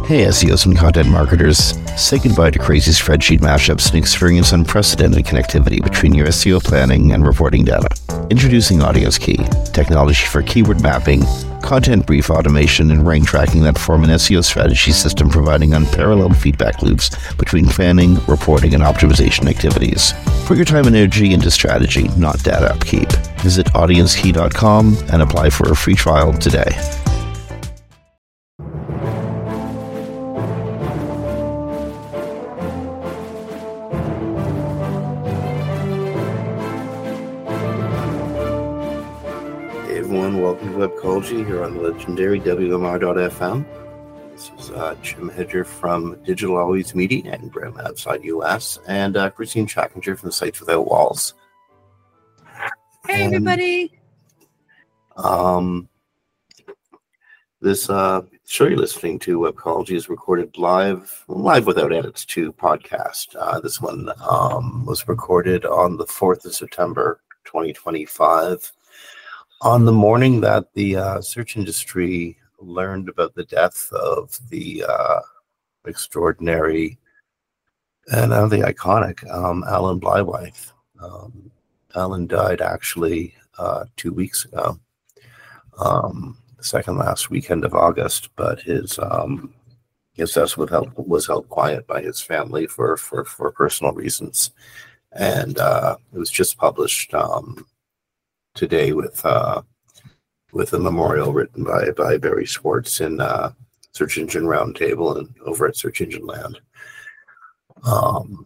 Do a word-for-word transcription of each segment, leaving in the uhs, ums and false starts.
Hey S E Os and content marketers, say goodbye to crazy spreadsheet mashups and experience unprecedented connectivity between your S E O planning and reporting data. Introducing Audience Key, technology for keyword mapping, content brief automation, and rank tracking that form an S E O strategy system providing unparalleled feedback loops between planning, reporting, and optimization activities. Put your time and energy into strategy, not data upkeep. Visit audience key dot com and apply for a free trial today. Welcome to Webcology here on the legendary W M R dot F M. This is uh, Jim Hedger from Digital Always Media and Brim outside U S, and uh, Christine Schackinger from Sites Without Walls. Hey, and, everybody. Um, this uh, show you're listening to, Webcology, is recorded live, live without edits to podcast. Uh, this one um, was recorded on the fourth of September, twenty twenty-five. On the morning that the uh, search industry learned about the death of the uh, extraordinary and uh, the iconic um, Alan Blywythe. Um, Alan died actually uh, two weeks ago, um, the second last weekend of August, but his um, his death was held, was held quiet by his family for, for, for personal reasons. And uh, it was just published um, today with uh, with a memorial written by by Barry Schwartz in uh, Search Engine Roundtable and over at Search Engine Land. Um,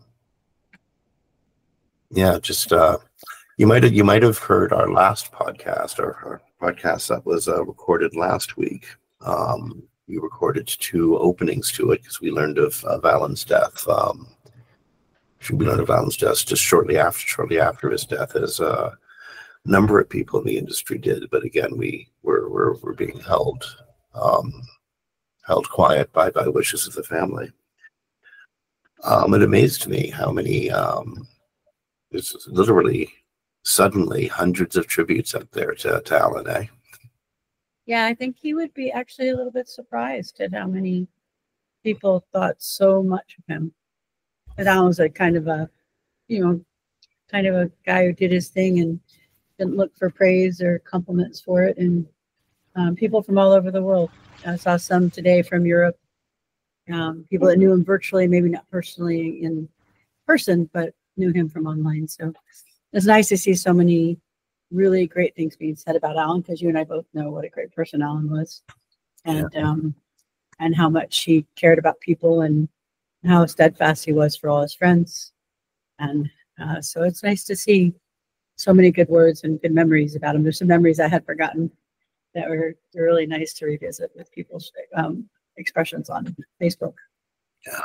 yeah, just uh, you might have you might have heard our last podcast, or our podcast that was uh, recorded last week. Um, we recorded two openings to it because we learned of, of Alan's death. Um, we learned of Alan's death just shortly after shortly after his death, as uh, number of people in the industry did, but again, we were were, were being held um, held quiet by by wishes of the family. Um, it amazed me how many. Um, there's literally suddenly hundreds of tributes out there to, to Alan. Eh? Yeah, I think he would be actually a little bit surprised at how many people thought so much of him. That Alan was a kind of a, you know, kind of a guy who did his thing and didn't look for praise or compliments for it, and um, people from all over the world. I saw some today from Europe, um, people that knew him virtually, maybe not personally in person, but knew him from online. So it's nice to see so many really great things being said about Alan, because you and I both know what a great person Alan was, and yeah. um, and how much he cared about people, and how steadfast he was for all his friends. And uh, so it's nice to see so many good words and good memories about him. There's some memories I had forgotten that were really nice to revisit with people's um, expressions on Facebook. Yeah.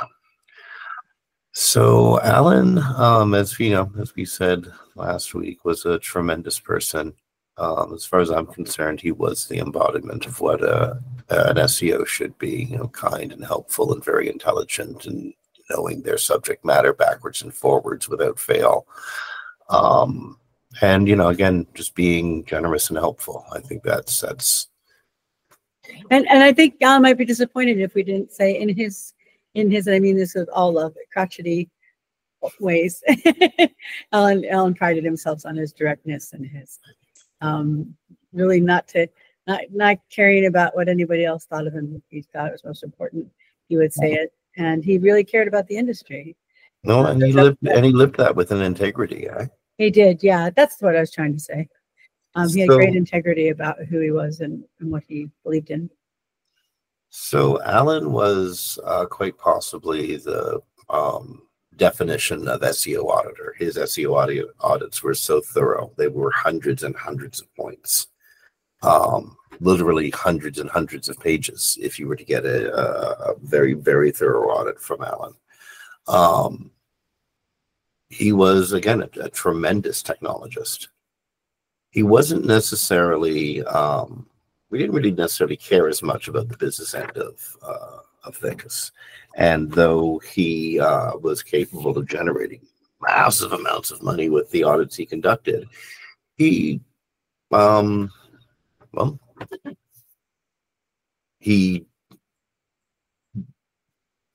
So Alan, um, as you know, as we said last week, was a tremendous person. Um, as far as I'm concerned, he was the embodiment of what a, an S E O should be. You know, kind and helpful and very intelligent, and knowing their subject matter backwards and forwards without fail. Um, And, you know, again, just being generous and helpful. I think that's, that's. And and I think Alan might be disappointed if we didn't say in his, in his, and I mean this with all love, crotchety ways. Alan, Alan prided himself on his directness and his, um, really not to, not, not caring about what anybody else thought of him. If he thought it was most important, he would say it. And he really cared about the industry. No, and he lived, and he lived that with an integrity, eh? He did, yeah. That's what I was trying to say. Um, he had so, great integrity about who he was and, and what he believed in. So Alan was uh, quite possibly the um, definition of S E O auditor. His S E O audit, audits were so thorough. They were hundreds and hundreds of points, um, literally hundreds and hundreds of pages if you were to get a, a very, very thorough audit from Alan. Um, He was, again, a, a tremendous technologist. He wasn't necessarily, um, we didn't really necessarily care as much about the business end of, uh, of things. And though he uh, was capable of generating massive amounts of money with the audits he conducted, he, um, well, he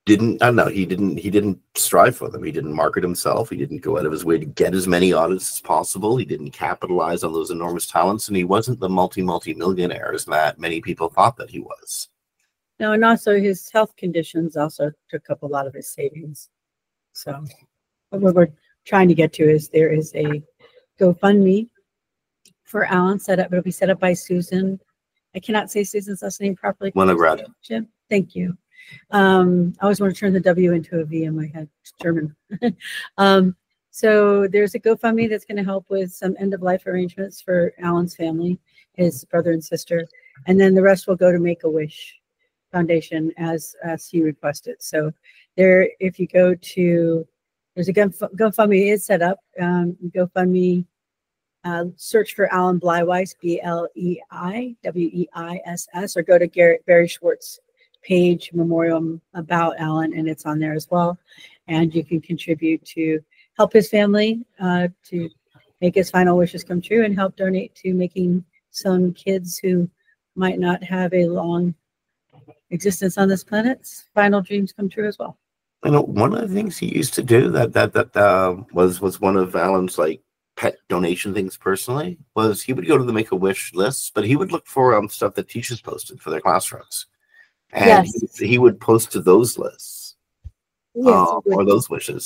didn't, I don't know, he didn't, he didn't strive for them. He didn't market himself. He didn't go out of his way to get as many audits as possible. He didn't capitalize on those enormous talents, and he wasn't the multi, multi-millionaires that many people thought that he was. No, and also his health conditions also took up a lot of his savings. So what we're trying to get to is there is a GoFundMe for Alan set up. It'll be set up by Susan. I cannot say Susan's last name properly. Winograd. Jim, thank you. Um, I always want to turn the W into a V in my head. It's German. um, so there's a GoFundMe that's going to help with some end of life arrangements for Alan's family, his brother and sister, and then the rest will go to Make-A-Wish Foundation as as he requested. So there, if you go to, there's a GoFundMe is set up. Um, GoFundMe, uh, search for Alan Bleiweiss, B L E I W E I S S, or go to Garrett Barry Schwartz page memorial about Alan, and it's on there as well. And you can contribute to help his family uh, to make his final wishes come true, and help donate to making some kids who might not have a long existence on this planet's final dreams come true as well. You know, one of the things he used to do that that that uh, was was one of Alan's like pet donation things personally was he would go to the Make-A-Wish lists, but he would look for um stuff that teachers posted for their classrooms, and Yes. he, he would post to those lists Yes, uh, it would. or those wishes.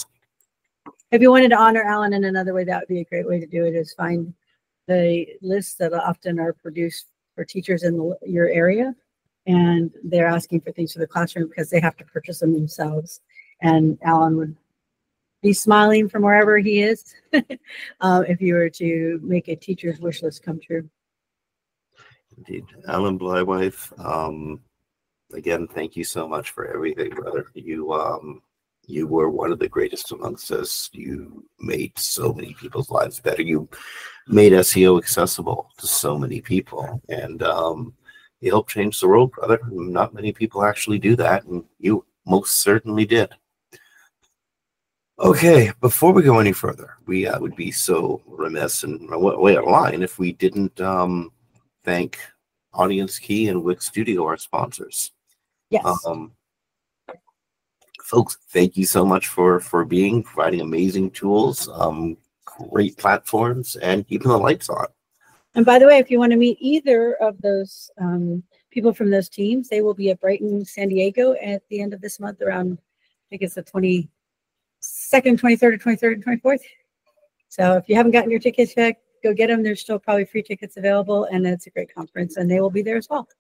If you wanted to honor Alan in another way, that would be a great way to do it, is find the lists that often are produced for teachers in the, your area, and they're asking for things for the classroom because they have to purchase them themselves. And Alan would be smiling from wherever he is uh, if you were to make a teacher's wish list come true. Indeed. Alan Bleiweiss, um, again, thank you so much for everything, brother. You um, you were one of the greatest amongst us. You made so many people's lives better. You made S E O accessible to so many people, and um, you helped change the world, brother. Not many people actually do that, and you most certainly did. Okay, before we go any further, we uh, would be so remiss and way out of line if we didn't um, thank Audience Key and Wix Studio, our sponsors. Yes. Um, folks, thank you so much for for being providing amazing tools, um, great platforms, and keeping the lights on. And by the way, if you want to meet either of those um, people from those teams, they will be at Brighton, San Diego at the end of this month around, I think it's the twenty-second, twenty-third, or twenty-third and twenty-fourth. So if you haven't gotten your tickets yet, go get them. There's still probably free tickets available, and it's a great conference, and they will be there as well.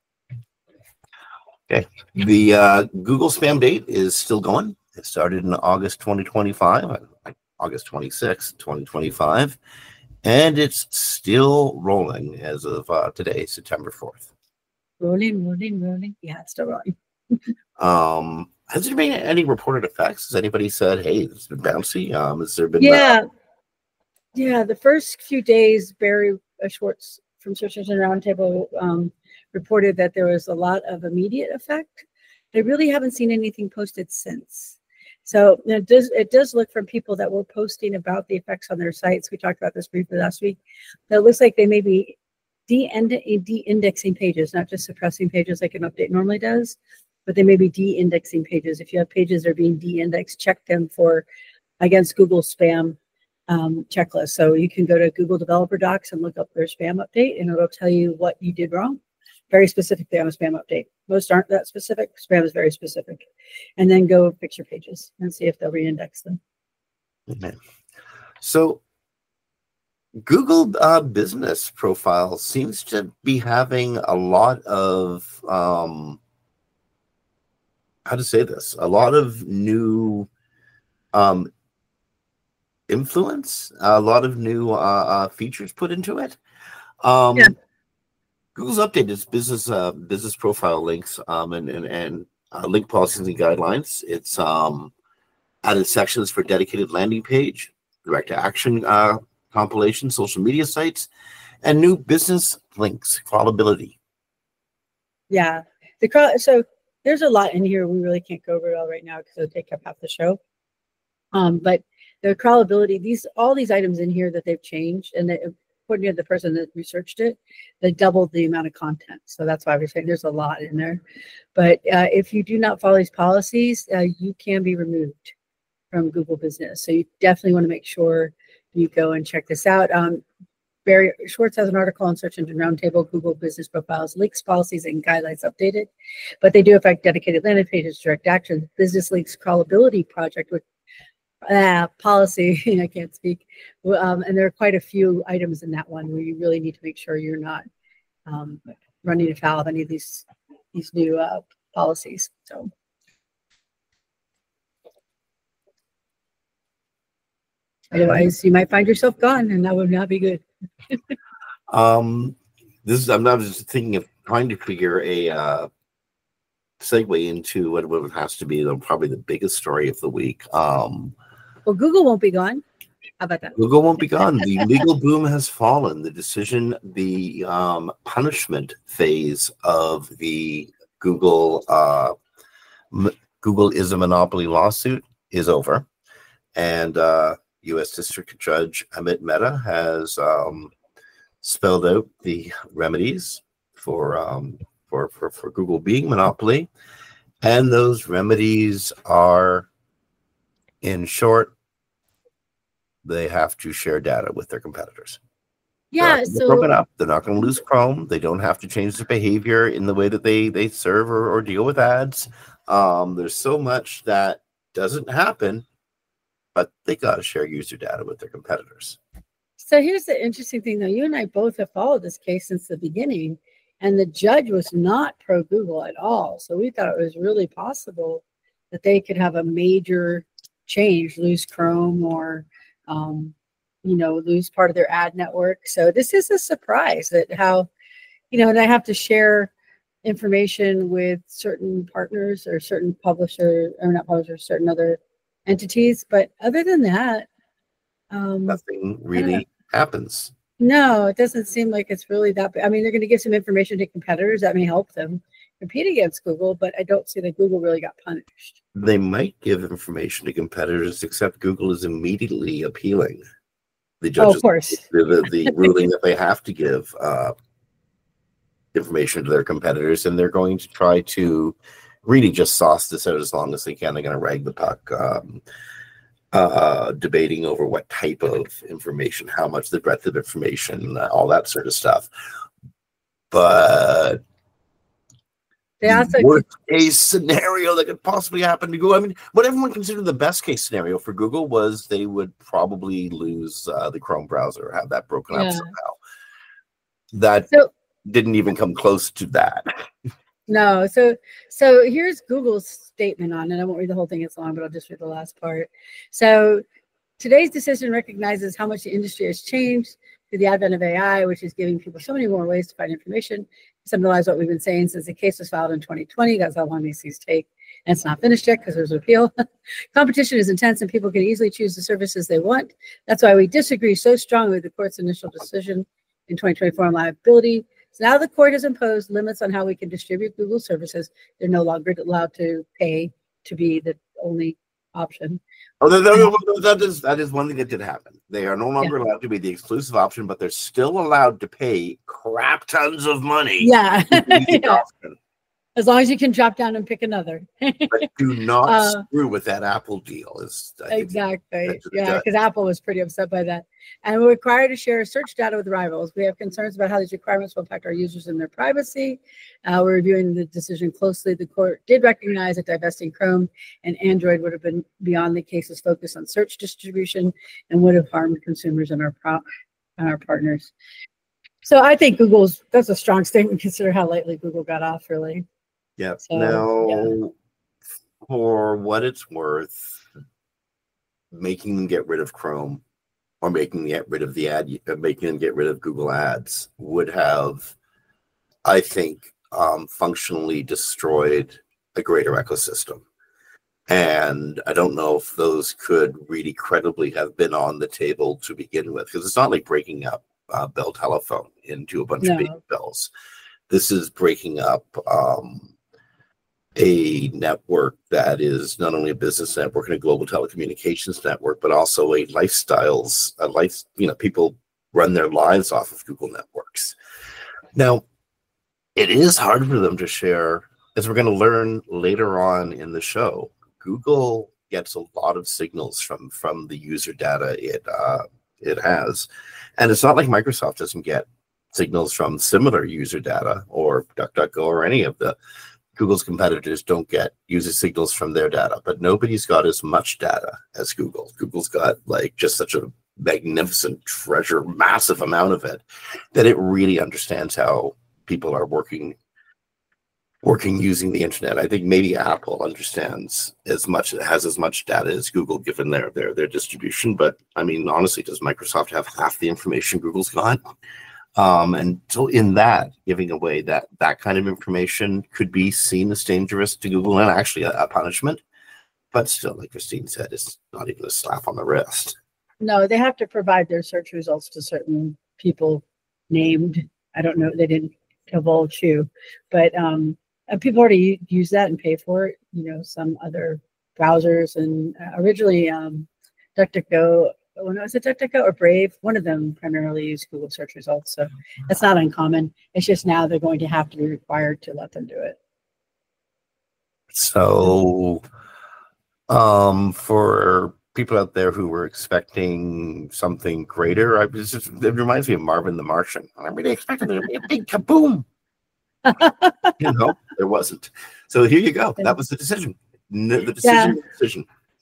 Okay. The uh, Google Spam date is still going. It started in August twenty twenty-five, August twenty-sixth, twenty twenty-five, and it's still rolling as of uh, today, September fourth. Rolling, rolling, rolling. Yeah, it's still rolling. um, has there been any reported effects? Has anybody said, hey, it's been bouncy? Um, has there been... Yeah. Uh, yeah, the first few days, Barry Schwartz from Search Engine Roundtable um, reported that there was a lot of immediate effect. I really haven't seen anything posted since. So it does it does look from people that were posting about the effects on their sites. We talked about this briefly last week. That looks like they may be de-indexing pages, not just suppressing pages like an update normally does, but they may be de-indexing pages. If you have pages that are being de-indexed, check them for against Google spam um, checklist. So you can go to Google Developer Docs and look up their spam update, and it'll tell you what you did wrong. Very specifically on a spam update. Most aren't that specific. Spam is very specific. And then go fix your pages and see if they'll reindex them. Okay. So Google uh, Business Profile seems to be having a lot of, um, how to say this, a lot of new um, influence, a lot of new uh, uh, features put into it. Um, yeah. Google's updated its business uh, business profile links um, and and, and uh, link policies and guidelines. It's um, added sections for dedicated landing page, direct to action uh, compilation, social media sites, and new business links crawlability. Yeah, the crawl. So there's a lot in here. We really can't go over it all right now because it'll take up half the show. Um, but the crawlability, these all these items in here that they've changed, and they, according to the person that researched it, they doubled the amount of content. So that's why we're saying there's a lot in there. But uh, if you do not follow these policies, uh, you can be removed from Google Business. So you definitely want to make sure you go and check this out. Um, Barry Schwartz has an article on Search Engine Roundtable, Google Business Profiles, Leaks, Policies, and Guidelines Updated. But they do affect dedicated landing pages, direct action, Business Leaks Crawlability Project with uh, policy, I can't speak. Um, and there are quite a few items in that one where you really need to make sure you're not um, running afoul of any of these, these new uh, policies. So. Otherwise, you might find yourself gone, and that would not be good. um, this is, I'm not just thinking of trying to figure a uh, segue into what, what has to be the, probably the biggest story of the week. Um, well, Google won't be gone. How about that? Google won't be gone. The legal boom has fallen. The decision, the um, punishment phase of the Google uh, m- Google is a monopoly lawsuit is over, and uh, U S District Judge Amit Mehta has um, spelled out the remedies for, um, for for for Google being monopoly, and those remedies are, in short, they have to share data with their competitors. Yeah, so it up. They're not going to lose Mm-hmm. Chrome. They don't have to change their behavior in the way that they they serve or, or deal with ads. Um, there's so much that doesn't happen, but they got to share user data with their competitors. So here's the interesting thing, though. You and I both have followed this case since the beginning, and the judge was not pro Google at all. So we thought it was really possible that they could have a major change, lose Chrome or, um, you know, lose part of their ad network. So this is a surprise that how, you know, and I have to share information with certain partners or certain publisher or not publishers, certain other entities. But other than that, um, nothing really happens. No, it doesn't seem like it's really that bad. I mean, they're going to give some information to competitors that may help them compete against Google, but I don't see that Google really got punished. They might give information to competitors, except Google is immediately appealing the judges. Oh, of course. The, the, the ruling that they have to give uh, information to their competitors, and they're going to try to really just sauce this out as long as they can. They're going to rag the puck. Um, uh debating over what type of information, how much, the breadth of information, all that sort of stuff. But they also the worst case scenario that could possibly happen to Google, I mean, what everyone considered the best case scenario for Google was they would probably lose uh, the Chrome browser, have that broken yeah. up somehow. That so, didn't even come close to that. No, so so here's Google's statement on it. I won't read the whole thing, it's long, but I'll just read the last part. So today's decision recognizes how much the industry has changed through the advent of A I, which is giving people so many more ways to find information. Summarize what we've been saying since the case was filed in twenty twenty. That's how long these things take. And it's not finished yet because there's an appeal. Competition is intense and people can easily choose the services they want. That's why we disagree so strongly with the court's initial decision in twenty twenty-four on liability. So now the court has imposed limits on how we can distribute Google services. They're no longer allowed to pay to be the only option. Oh, that, that, that is that is one thing that did happen. They are no longer yeah. allowed to be the exclusive option, but they're still allowed to pay crap tons of money. Yeah. yeah. Option. As long as you can drop down and pick another. But do not uh, screw with that Apple deal. Is exactly. Yeah, because Apple was pretty upset by that. And we're required to share search data with rivals. We have concerns about how these requirements will impact our users and their privacy. Uh, we're reviewing the decision closely. The court did recognize that divesting Chrome and Android would have been beyond the case's focus on search distribution and would have harmed consumers and our pro- and our partners. So I think Google's, that's a strong statement, consider how lightly Google got off, really. Yeah. So, now, yeah. for what it's worth, making them get rid of Chrome or making them get rid of the ad, making them get rid of Google Ads would have, I think, um, functionally destroyed a greater ecosystem. And I don't know if those could really credibly have been on the table to begin with, because it's not like breaking up uh, Bell Telephone into a bunch No. of big bells. This is breaking up um, a network that is not only a business network and a global telecommunications network, but also a lifestyles, a life, you know, people run their lives off of Google networks. Now, it is hard for them to share, as we're going to learn later on in the show. Google gets a lot of signals from from the user data it uh, it has, and it's not like Microsoft doesn't get signals from similar user data, or DuckDuckGo, or any of the Google's competitors don't get user signals from their data. But nobody's got as much data as Google. Google's got like just such a magnificent treasure, massive amount of it, that it really understands how people are working working using the internet. I think maybe Apple understands as much, has as much data as Google, given their their their distribution. But I mean, honestly, does Microsoft have half the information Google's got? Um, and so in that, giving away that that kind of information could be seen as dangerous to Google, and actually a, a punishment. But still, like Christine said, it's not even a slap on the wrist. No, they have to provide their search results to certain people named. I don't know, they didn't divulge who, but um, people already use that and pay for it. You know, some other browsers, and uh, originally um, DuckDuckGo, well, no, is it DuckDuckGo or Brave? One of them primarily use Google search results, so that's not uncommon. It's just now they're going to have to be required to let them do it. So, um, for people out there who were expecting something greater, I was just, it reminds me of Marvin the Martian. I really expected there to be a big kaboom. You know, there wasn't. So here you go. That was the decision. No, the decision. Yeah. The decision.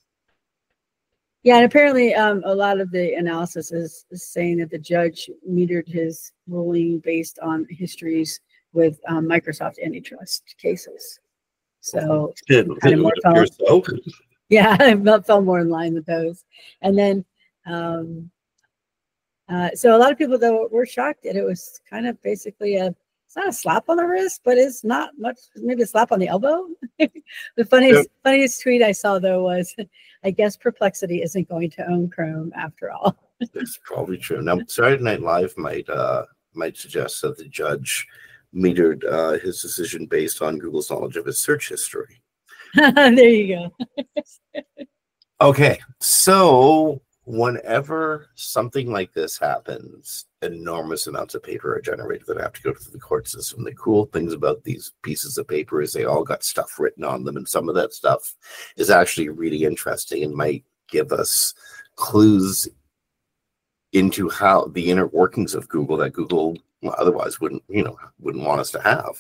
Yeah, and apparently um, a lot of the analysis is, is saying that the judge metered his ruling based on histories with um, Microsoft antitrust cases. So, It, kind of it more appears so. Yeah, it fell more in line with those. And then, um, uh, so a lot of people, though, were shocked that it was kind of basically a, it's not a slap on the wrist, but it's not much, maybe a slap on the elbow. The funniest, yep. funniest tweet I saw, though, was, I guess Perplexity isn't going to own Chrome after all. That's probably true. Now, Saturday Night Live might uh, might suggest that the judge metered uh, his decision based on Google's knowledge of his search history. There you go. Okay, so whenever something like this happens, enormous amounts of paper are generated that have to go through the court system. The cool things about these pieces of paper is they all got stuff written on them, and some of that stuff is actually really interesting and might give us clues into how the inner workings of Google that Google otherwise wouldn't, you know, wouldn't want us to have.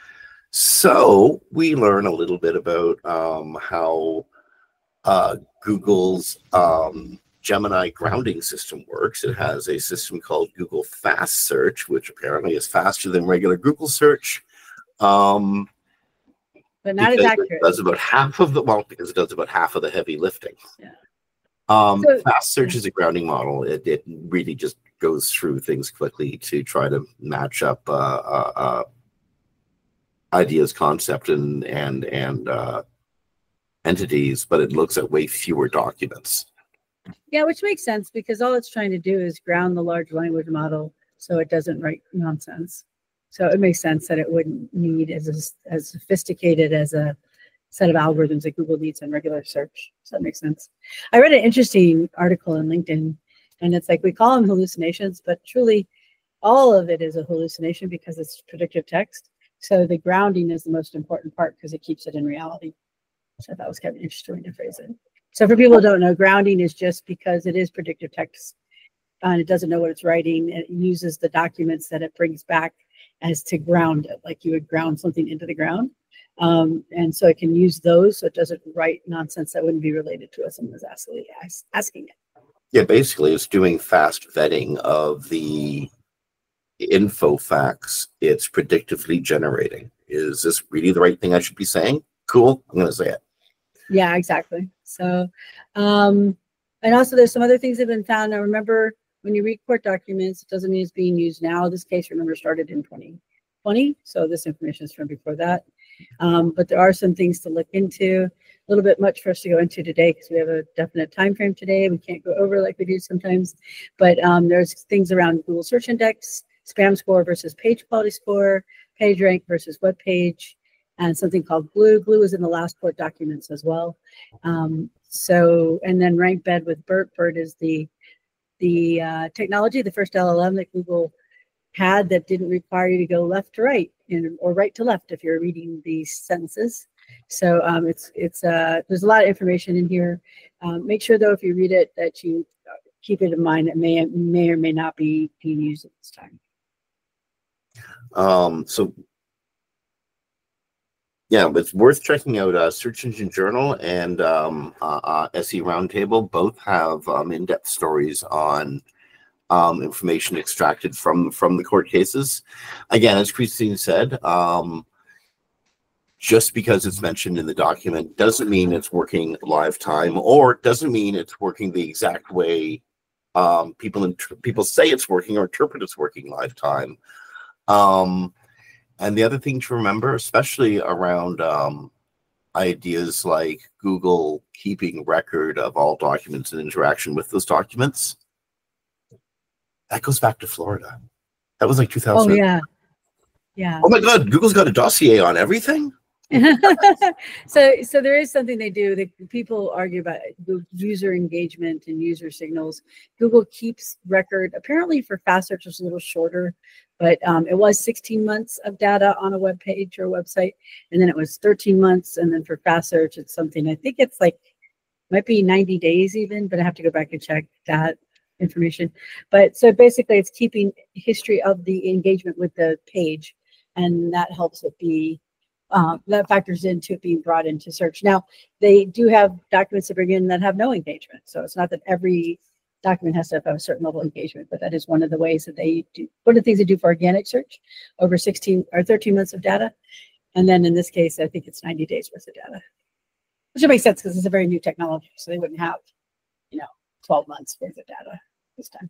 So we learn a little bit about um, how uh, Google's um, Gemini grounding system works. It has a system called Google Fast Search, which apparently is faster than regular Google search. Um, but not as accurate. It does about half of the, well, because it does about half of the heavy lifting. Yeah. Um, So- Fast Search is a grounding model. It, it really just goes through things quickly to try to match up uh, uh, uh, ideas, concept, and and and uh, entities, but it looks at way fewer documents. Yeah, which makes sense because all it's trying to do is ground the large language model so it doesn't write nonsense. So it makes sense that it wouldn't need as as sophisticated as a set of algorithms that Google needs in regular search. So that makes sense. I read an interesting article in LinkedIn, and it's like we call them hallucinations, but truly all of it is a hallucination because it's predictive text. So the grounding is the most important part because it keeps it in reality. So that was kind of interesting to phrase it. So for people who don't know, grounding is just because it is predictive text and it doesn't know what it's writing. It uses the documents that it brings back as to ground it, like you would ground something into the ground. Um, and so it can use those so it doesn't write nonsense that wouldn't be related to what someone was asking, asking it. Yeah, basically it's doing fast vetting of the info facts it's predictively generating. Is this really the right thing I should be saying? Cool, I'm going to say it. Yeah, exactly. So, um, and also there's some other things that have been found. Now, remember, when you read court documents, it doesn't mean it's being used now. This case, remember, started in twenty twenty. So this information is from before that. Um, but there are some things to look into. A little bit much for us to go into today because we have a definite time frame today. We can't go over like we do sometimes. But um, there's things around Google Search Index, spam score versus page quality score, page rank versus web page, and something called Glue. Glue is in the last court documents as well. Um, so, and then rank bed with BERT. BERT is the the uh, technology, the first L L M that Google had that didn't require you to go left to right and, or right to left if you're reading these sentences. So um, it's it's uh, there's a lot of information in here. Um, make sure though if you read it that you keep it in mind that may may or may not be being used at this time. Um, so yeah, it's worth checking out uh, Search Engine Journal and um, uh, uh, S E Roundtable. Both have um, in-depth stories on um, information extracted from from the court cases. Again, as Christine said, um, just because it's mentioned in the document doesn't mean it's working live time, or doesn't mean it's working the exact way um, people inter- people say it's working or interpret it's working live time. Um, And the other thing to remember, especially around um, ideas like Google keeping record of all documents and interaction with those documents, that goes back to Florida. That was like two thousand. Oh, yeah. Yeah. Oh, my God. Google's got a dossier on everything? so so there is something they do that people argue about user engagement and user signals. Google keeps record, apparently for fast search it's a little shorter, but um, it was sixteen months of data on a web page or website, and then it was thirteen months, and then for fast search it's something, I think it's like, might be ninety days even, but I have to go back and check that information. But so basically it's keeping history of the engagement with the page, and that helps it be Uh, that factors into it being brought into search. Now, they do have documents to bring in that have no engagement. So it's not that every document has to have a certain level of engagement, but that is one of the ways that they do, one of the things they do for organic search over sixteen or thirteen months of data. And then in this case, I think it's ninety days worth of data, which makes sense because it's a very new technology. So they wouldn't have, you know, twelve months worth of data this time.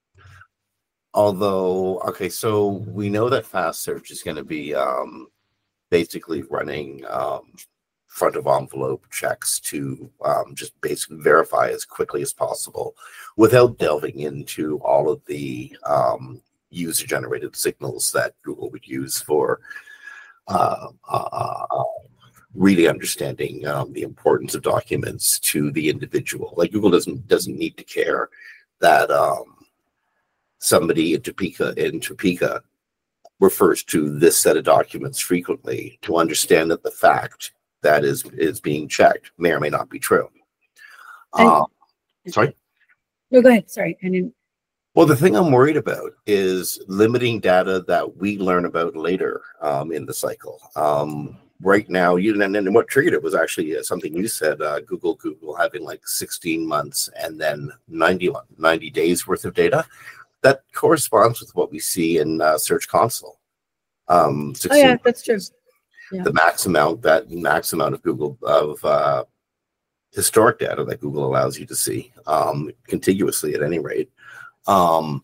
Although, okay, so we know that fast search is going to be um, basically running um, front of envelope checks to um, just basically verify as quickly as possible without delving into all of the um, user generated signals that Google would use for uh, uh, uh, really understanding um, the importance of documents to the individual. Like Google doesn't doesn't need to care that um, somebody in Topeka in Topeka refers to this set of documents frequently to understand that the fact that is is being checked may or may not be true. Um, sorry? No, go ahead. Sorry. I didn't. Well, the thing I'm worried about is limiting data that we learn about later um, in the cycle. Um, right now, you and, and what triggered it was actually uh, something you said, uh, Google, Google having like sixteen months and then ninety, ninety days worth of data. That corresponds with what we see in uh, Search Console. Um, oh yeah, that's true. Yeah. The max amount, that max amount of Google of uh, historic data that Google allows you to see um, contiguously at any rate, um,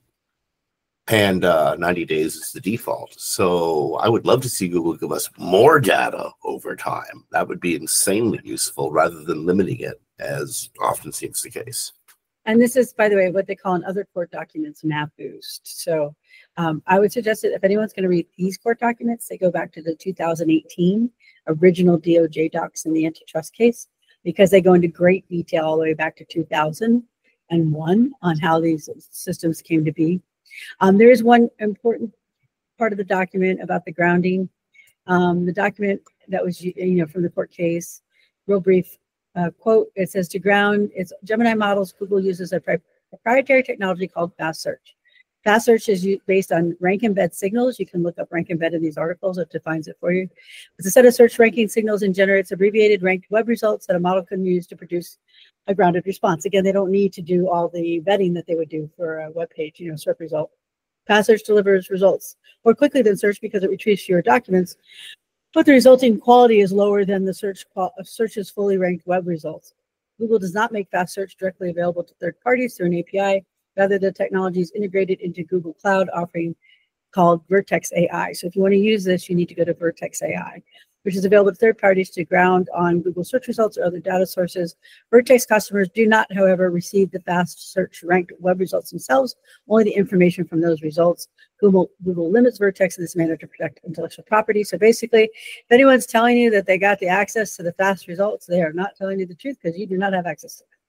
and uh, ninety days is the default. So I would love to see Google give us more data over time. That would be insanely useful rather than limiting it, as often seems the case. And this is, by the way, what they call in other court documents, map boost. So um, I would suggest that if anyone's going to read these court documents, they go back to the two thousand eighteen original D O J docs in the antitrust case, because they go into great detail all the way back to two thousand one on how these systems came to be. Um, there is one important part of the document about the grounding. Um, the document that was, you know, from the court case, real brief. Uh, quote, it says to ground its Gemini models, Google uses a proprietary technology called Fast Search. Fast Search is based on rank embed signals. You can look up rank embed in these articles. It defines it for you. It's a set of search ranking signals and generates abbreviated ranked web results that a model can use to produce a grounded response. Again, they don't need to do all the vetting that they would do for a web page, you know, search result. Fast Search delivers results more quickly than search because it retrieves fewer documents, but the resulting quality is lower than the search search's fully ranked web results. Google does not make Fast Search directly available to third parties through an A P I. Rather, the technology is integrated into Google Cloud offering called Vertex A I. So if you want to use this, you need to go to Vertex A I, which is available to third parties to ground on Google search results or other data sources. Vertex customers do not, however, receive the Fast Search ranked web results themselves, only the information from those results. Google, Google limits Vertex in this manner to protect intellectual property. So basically, if anyone's telling you that they got the access to the fast results, they are not telling you the truth because you do not have access to them.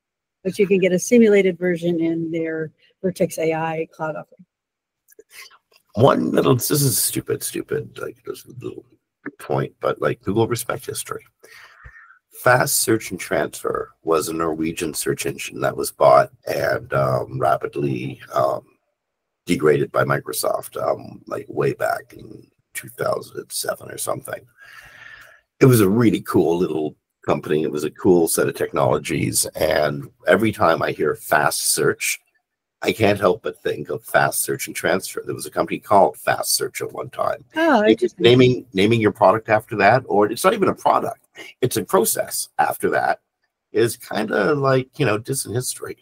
but you can get a simulated version in their Vertex A I cloud offering. One little, this is stupid, stupid, like this little point, but like Google respect history. Fast Search and Transfer was a Norwegian search engine that was bought and um, rapidly um, degraded by Microsoft, um, like way back in two thousand seven or something. It was a really cool little company. It was a cool set of technologies. And every time I hear Fast Search, I can't help but think of Fast Search and Transfer. There was a company called Fast Search at one time. Oh, interesting. Naming naming your product after that, or it's not even a product, it's a process after that, is kind of like, you know, distant history.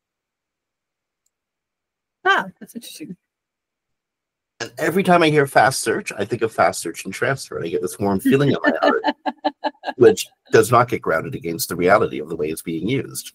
Ah, that's interesting. And every time I hear Fast Search, I think of Fast Search and Transfer, and I get this warm feeling in my heart, which does not get grounded against the reality of the way it's being used.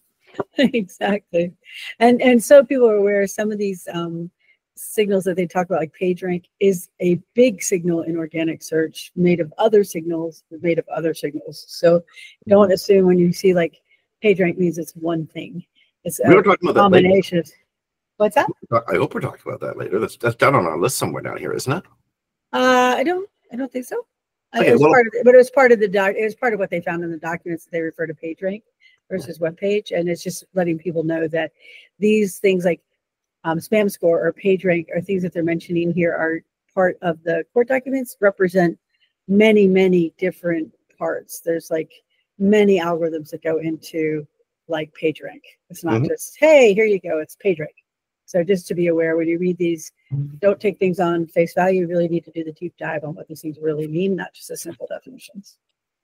Exactly. And and so people are aware some of these um, signals that they talk about, like PageRank, is a big signal in organic search made of other signals, made of other signals. So don't assume when you see like PageRank means it's one thing. It's We a were talking about that combination of. What's that? I hope we're talking about that later. That's that's down on our list somewhere down here, isn't it? Uh, I don't. I don't think so. Uh, Okay, it was well- part of, it, but it was part of the doc. It was part of what they found in the documents that they refer to PageRank versus web page, and it's just letting people know that these things like um, spam score or PageRank are things that they're mentioning here are part of the court documents. Represent many, many different parts. There's like many algorithms that go into like PageRank. It's not Mhm. just hey, here you go. It's PageRank. So just to be aware, when you read these, don't take things on face value. You really need to do the deep dive on what these things really mean, not just the simple definitions.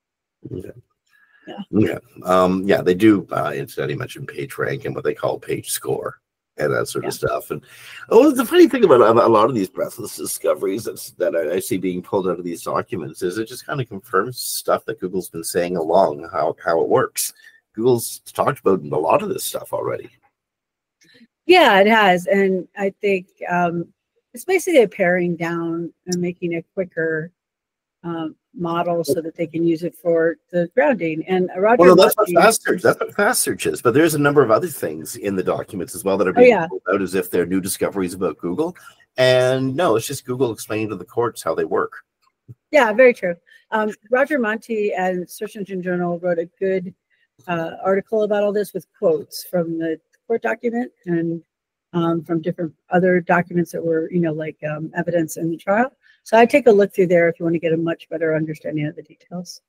Okay. Yeah. Yeah. Um, yeah, they do uh incidentally mention PageRank and what they call page score and that sort Yeah. of stuff. And oh, the funny thing about a lot of these breathless discoveries that's, that I, I see being pulled out of these documents is it just kind of confirms stuff that Google's been saying along how, how it works. Google's talked about a lot of this stuff already. Yeah, it has. And I think um, it's basically a paring down and making a quicker um, model so that they can use it for the grounding. And Roger Well, no, that's what Monti- Fast Search. That's what Fast Search is. But there's a number of other things in the documents as well that are Oh, being yeah. pulled out as if they're new discoveries about Google. And no, it's just Google explaining to the courts how they work. Yeah, very true. Um, Roger Monti and Search Engine Journal wrote a good uh, article about all this with quotes from the court document and um, from different other documents that were, you know, like um, evidence in the trial. So I take a look through there if you want to get a much better understanding of the details.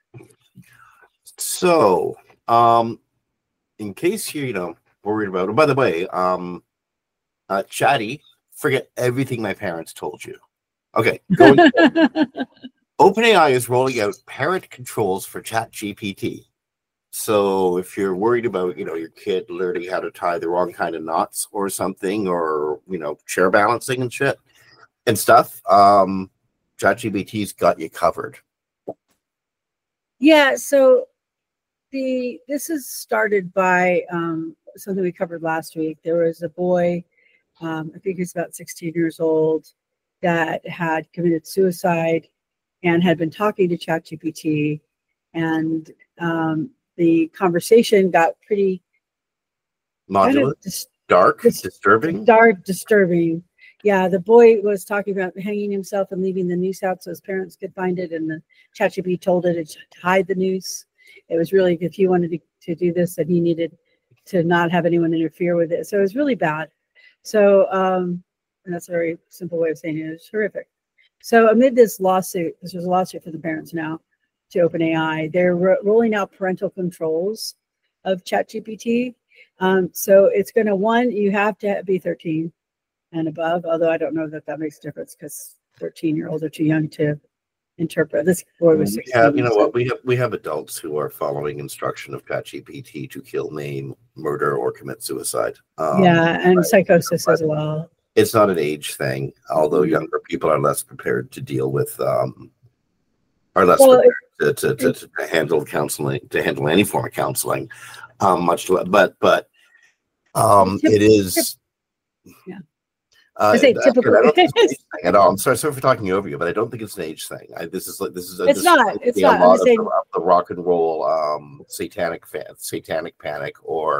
So, um, in case you're, you know, worried about, oh, by the way, um, uh, Chatty, forget everything my parents told you. Okay, going OpenAI is rolling out parent controls for ChatGPT. So if you're worried about, you know, your kid learning how to tie the wrong kind of knots or something, or, you know, chair balancing and shit and stuff, um, ChatGPT's got you covered. Yeah, so the this is started by um, something we covered last week. There was a boy, um, I think he's about sixteen years old, that had committed suicide and had been talking to ChatGPT, and um, the conversation got pretty kind Modular, of dis- dark, dis- disturbing. dark, disturbing. Yeah, the boy was talking about hanging himself and leaving the noose out so his parents could find it, and the ChatGPT told it to hide the noose. It was really, if he wanted to, to do this, that he needed to not have anyone interfere with it. So it was really bad. So um, and that's a very simple way of saying it. It was horrific. So amid this lawsuit, this was a lawsuit for the parents now to OpenAI, they're ro- rolling out parental controls of ChatGPT. Um, so it's going to, one, you have to be thirteen and above, although I don't know that that makes a difference because thirteen year olds are too young to interpret. This boy was We sixteen. have, you know so- what, we have we have adults who are following instruction of ChatGPT to kill, maim, murder, or commit suicide. Um, yeah, and right. psychosis as well. It's not an age thing, although Mhm. younger people are less prepared to deal with, um, are less Well, prepared to, to, to, to handle counseling, to handle any form of counseling, um, much less, but, but, um, Tip- it is, Yeah. Uh, I say that- typical- I don't think it's an age thing at all. I'm sorry, sorry for talking over you, but I don't think it's an age thing. I, this is like this is. A, It's this not, is it's a not. I'm lot just of saying- the, of the rock and roll, um, satanic fan, satanic panic, or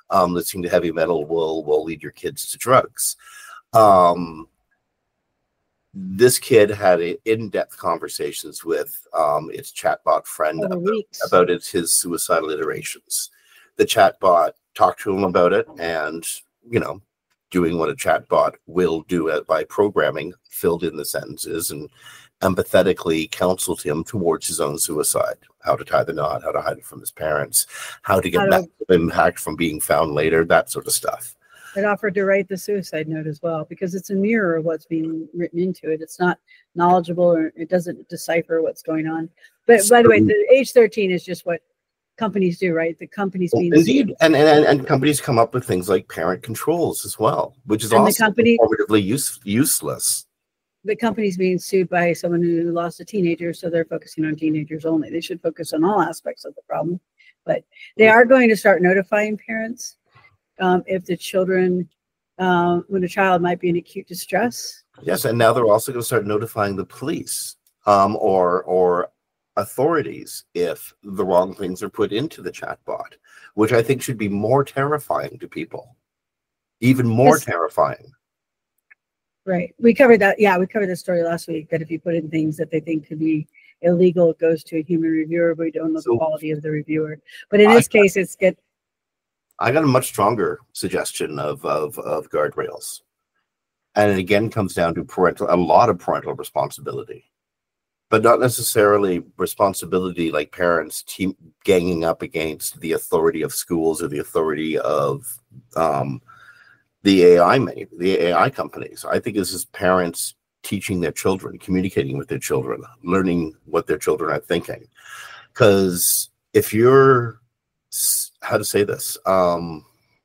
Um, listening to heavy metal will will lead your kids to drugs. Um, this kid had a in-depth conversations with um, its chatbot friend Over about, weeks. about its his suicidal iterations. The chatbot talked to him about it, and you know, doing what a chatbot will do it by programming, filled in the sentences and empathetically counseled him towards his own suicide, how to tie the knot, how to hide it from his parents, how to get How back to- to impact from being found later, that sort of stuff. It offered to write the suicide note as well, because it's a mirror of what's being written into it. It's not knowledgeable, or it doesn't decipher what's going on. But by the way, the age thirteen is just what companies do, right? The companies Well, being indeed, and, and and companies come up with things like parent controls as well, which is And the also company- informatively use, useless. the company's being sued by someone who lost a teenager, so they're focusing on teenagers only. They should focus on all aspects of the problem. But they are going to start notifying parents um, if the children, uh, when a child might be in acute distress. Yes, and now they're also going to start notifying the police um, or or authorities if the wrong things are put into the chatbot, which I think should be more terrifying to people, even more Yes. terrifying. Right. We covered that. Yeah, we covered that story last week, that if you put in things that they think could be illegal, it goes to a human reviewer, but we don't know So- the quality of the reviewer. But in I- this case, it's get I got a much stronger suggestion of of, of guardrails, and it again comes down to parental, a lot of parental responsibility, but not necessarily responsibility like parents team ganging up against the authority of schools or the authority of um, the A I many, the A I companies. I think this is parents teaching their children, communicating with their children, learning what their children are thinking. Because if you're, how to say this, um,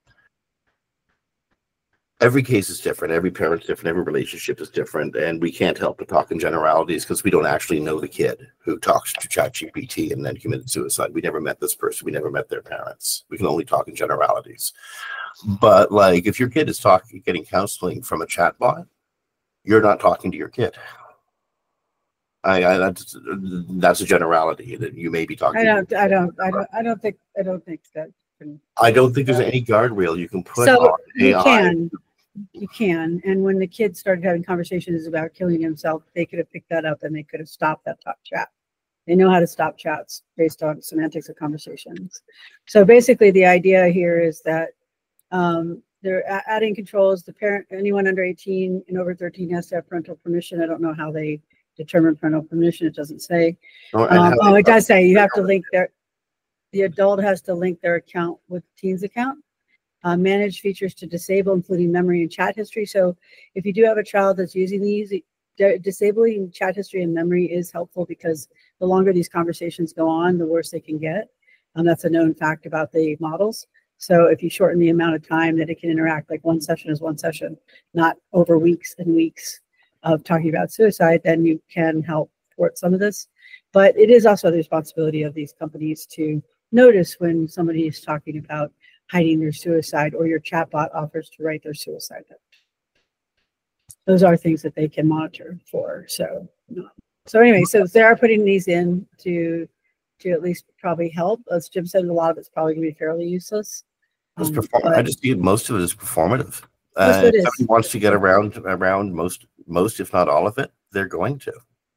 every case is different, every parent's different, every relationship is different, and we can't help but talk in generalities because we don't actually know the kid who talks to ChatGPT and then committed suicide. We never met this person, we never met their parents. We can only talk in generalities. But like, if your kid is talking, getting counseling from a chatbot, you're not talking to your kid. I, I that's that's a generality that you may be talking. I don't, to. I don't, I don't, I don't think, I don't think that. Can, I don't think there's any guardrail you can put so on you A I. can, you can. And when the kids started having conversations about killing himself, they could have picked that up and they could have stopped that top chat. They know how to stop chats based on semantics of conversations. So basically, the idea here is that um, they're a- adding controls. The parent, anyone under eighteen and over thirteen, has to have parental permission. I don't know how they determine parental permission. It doesn't say. Oh, and Um, how oh, they- it does say you have to link their, the adult has to link their account with the teen's account. Uh, manage features to disable, including memory and chat history. So if you do have a child that's using these, di- disabling chat history and memory is helpful, because the longer these conversations go on, the worse they can get. Um, that's a known fact about the models. So if you shorten the amount of time that it can interact, like one session is one session, not over weeks and weeks of talking about suicide, then you can help thwart some of this. But it is also the responsibility of these companies to notice when somebody is talking about hiding their suicide, or your chatbot offers to write their suicide note. Those are things that they can monitor for. So, so anyway, so they are putting these in to to at least probably help. As Jim said, a lot of it's probably going to be fairly useless. It's Um, perform- but I just see most of it is performative. Most of Uh, it if is. somebody wants to get around around most most, if not all of it, they're going to.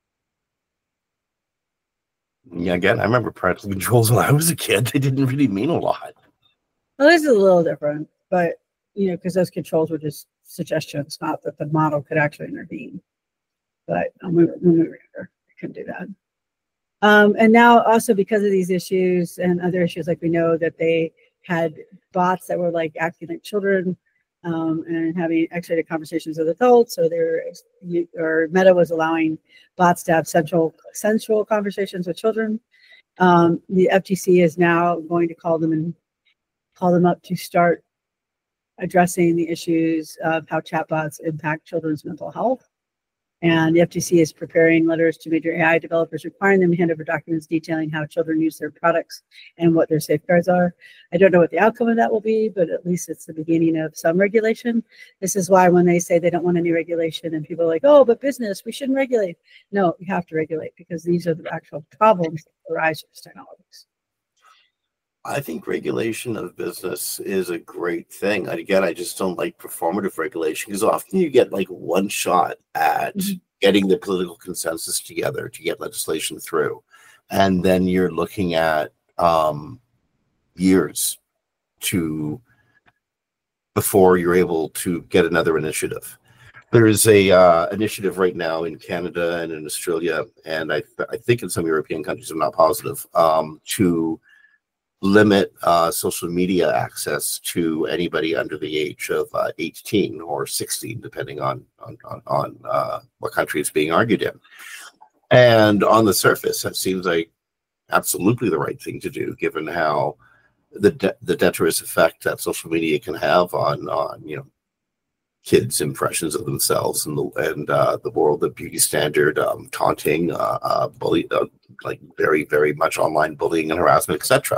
Yeah, again, I remember parental controls when I was a kid. They didn't really mean a lot. well, this is a little different, but you know, because those controls were just suggestions, not that the model could actually intervene. But um, we, when we were younger, we couldn't do that. Um, and now also because of these issues and other issues, like we know that they had bots that were like acting like children um, and having X-rated conversations with adults. So they're, or Meta was allowing bots to have central, sensual conversations with children. Um, the F T C is now going to call them and call them up to start addressing the issues of how chatbots impact children's mental health. And the F T C is preparing letters to major A I developers requiring them to hand over documents detailing how children use their products and what their safeguards are. I don't know what the outcome of that will be, but at least it's the beginning of some regulation. This is why when they say they don't want any regulation and people are like, oh, but business, we shouldn't regulate. No, you have to regulate, because these are the actual problems that arise from these technologies. I think regulation of business is a great thing. And again, I just don't like performative regulation because often you get like one shot at Mhm. getting the political consensus together to get legislation through. And then you're looking at um, years to before you're able to get another initiative. There's a uh, initiative right now in Canada and in Australia, and I, th- I think in some European countries, I'm not positive, um, to limit uh, social media access to anybody under the age of uh, eighteen or sixteen, depending on on, on, on uh, what country it's being argued in. And on the surface, that seems like absolutely the right thing to do, given how the de- the detritus effect that social media can have on on you know kids' impressions of themselves and the and uh, the world of beauty standard, um, taunting, uh, uh, bully, uh, like very very much online bullying and harassment, et cetera.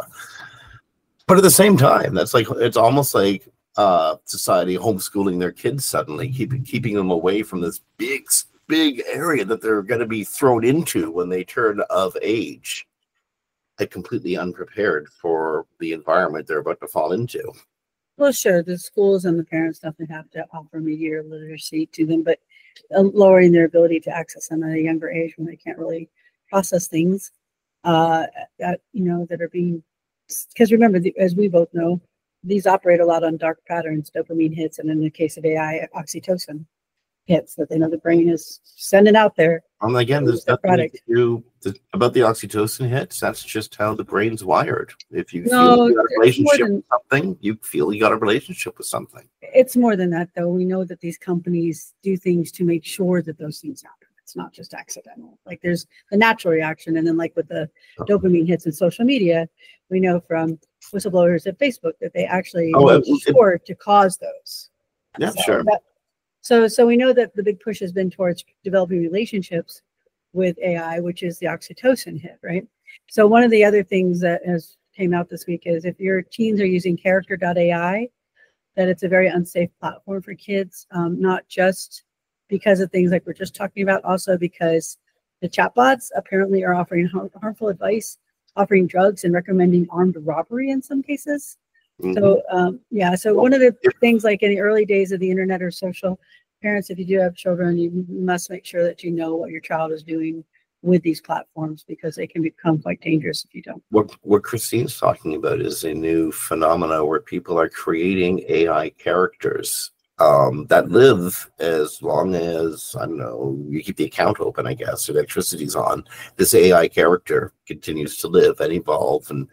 But at the same time, that's like it's almost like uh, society homeschooling their kids suddenly, keeping keeping them away from this big big area that they're going to be thrown into when they turn of age, like completely unprepared for the environment they're about to fall into. Well, sure, the schools and the parents definitely have to offer media literacy to them, but uh, lowering their ability to access them at a younger age when they can't really process things uh, that you know that are being. Because remember, the, as we both know, these operate a lot on dark patterns, dopamine hits, and in the case of A I, oxytocin hits that they know the brain is sending out there. Um, again, to there's the nothing you product. can do to, about the oxytocin hits. That's just how the brain's wired. If you feel No, you got a it's more relationship than with something, you feel you got a relationship with something. it's more than that, though. We know that these companies do things to make sure that those things happen. It's not just accidental. Like there's the natural reaction, and then like with the dopamine hits in social media, we know from whistleblowers at Facebook that they actually Oh, make it- it- sure to cause those. Yeah, So sure. that- So, so we know that the big push has been towards developing relationships with A I, which is the oxytocin hit, right? So one of the other things that has came out this week is if your teens are using character dot A I, that it's a very unsafe platform for kids, um, not just because of things like we're just talking about, also because the chatbots apparently are offering har- harmful advice, offering drugs, and recommending armed robbery in some cases. Mhm. So um, yeah, so one of the things like in the early days of the internet or social, parents, if you do have children, you must make sure that you know what your child is doing with these platforms because they can become quite dangerous if you don't. What what Christine's talking about is a new phenomena where people are creating A I characters um, that live as long as, I don't know, you keep the account open, I guess, electricity's on. This A I character continues to live and evolve, and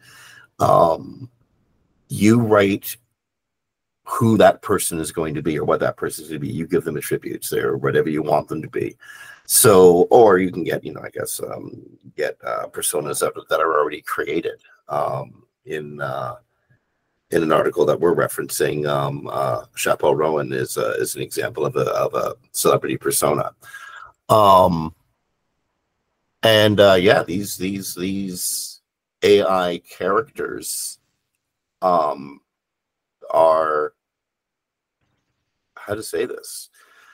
um, you write who that person is going to be or what that person is going to be. You give them attributes or whatever you want them to be. So, or you can get, you know, I guess, um, get uh, personas that, that are already created. Um, in uh, in an article that we're referencing, um, uh, Chappelle Rowan is uh, is an example of a of a celebrity persona. Um, and uh, yeah, these these these A I characters um, are, how to say this,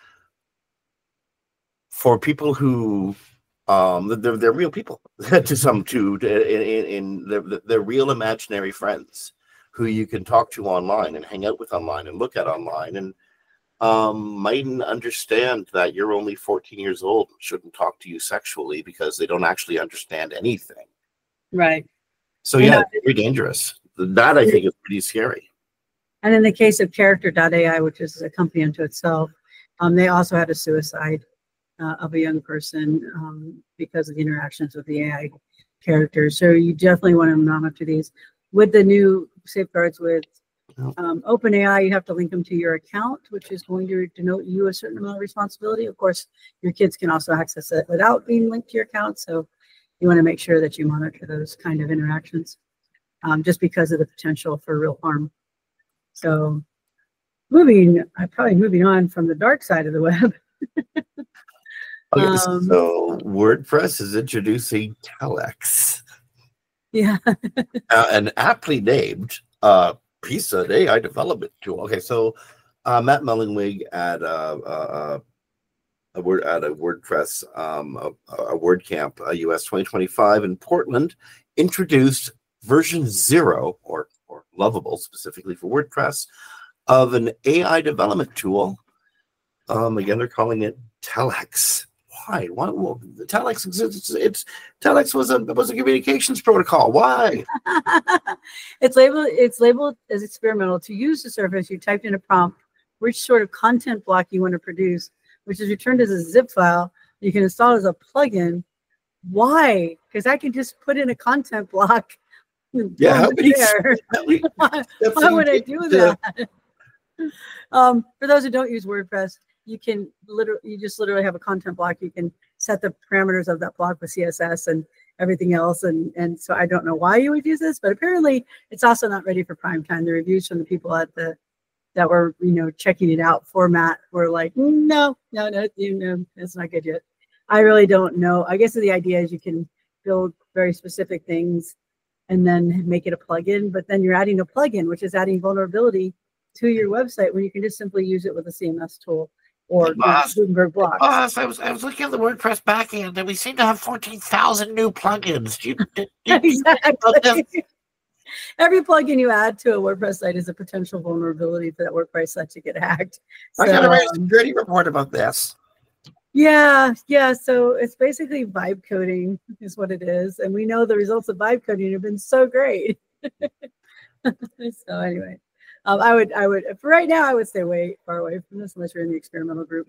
for people who um they're, they're real people to some to in, in, in they're, they're real imaginary friends who you can talk to online and hang out with online and look at online and um mightn't understand that you're only fourteen years old and shouldn't talk to you sexually because they don't actually understand anything. Right. So And, yeah, uh, it's very dangerous. That I think is pretty scary. And in the case of character dot A I, which is a company unto itself, um, they also had a suicide uh, of a young person um, because of the interactions with the A I characters. So you definitely want to monitor these. With the new safeguards with um, OpenAI, you have to link them to your account, which is going to denote you a certain amount of responsibility. Of course, your kids can also access it without being linked to your account. So you want to make sure that you monitor those kind of interactions um, just because of the potential for real harm. So moving, I'm probably moving on from the dark side of the web. Okay, um, so WordPress is introducing Telex, yeah. uh, an aptly named uh, piece of A I development tool. Okay, so uh, Matt Mellingwig at uh, uh, a word at a WordPress um, a, a WordCamp uh, U S twenty twenty-five in Portland introduced version zero, or, or Lovable specifically for WordPress, of an A I development tool. Um, again, they're calling it Telex. Why? Why? Well, the Telex exists. It's Telex was a was a communications protocol. Why? it's labeled it's labeled as experimental. To use the service, you typed in a prompt which sort of content block you want to produce, which is returned as a zip file. You can install it as a plugin. Why? Because I can just put in a content block. Yeah, how many, why, why would I do that? um, for those who don't use WordPress, you can literally, you just literally have a content block. You can set the parameters of that block with C S S and everything else. And, and so I don't know why you would use this, but apparently it's also not ready for prime time. The reviews from the people at the, that were, you know, checking it out format were like, no, no, no, you know, it's not good yet. I really don't know. I guess the idea is you can build very specific things and then make it a plugin, but then you're adding a plugin, which is adding vulnerability to your website when you can just simply use it with a C M S tool. Or Boss, Gutenberg blocks. Boss, I was I was looking at the WordPress backend, and we seem to have fourteen thousand new plugins. Do you, do you exactly. Every plugin you add to a WordPress site is a potential vulnerability for that WordPress site to get hacked. So, I got to write a security report about this. Yeah, yeah. So it's basically vibe coding is what it is, and we know the results of vibe coding have been so great. So anyway. Um, I would, I would, for right now, I would stay way far away from this unless you're in the experimental group.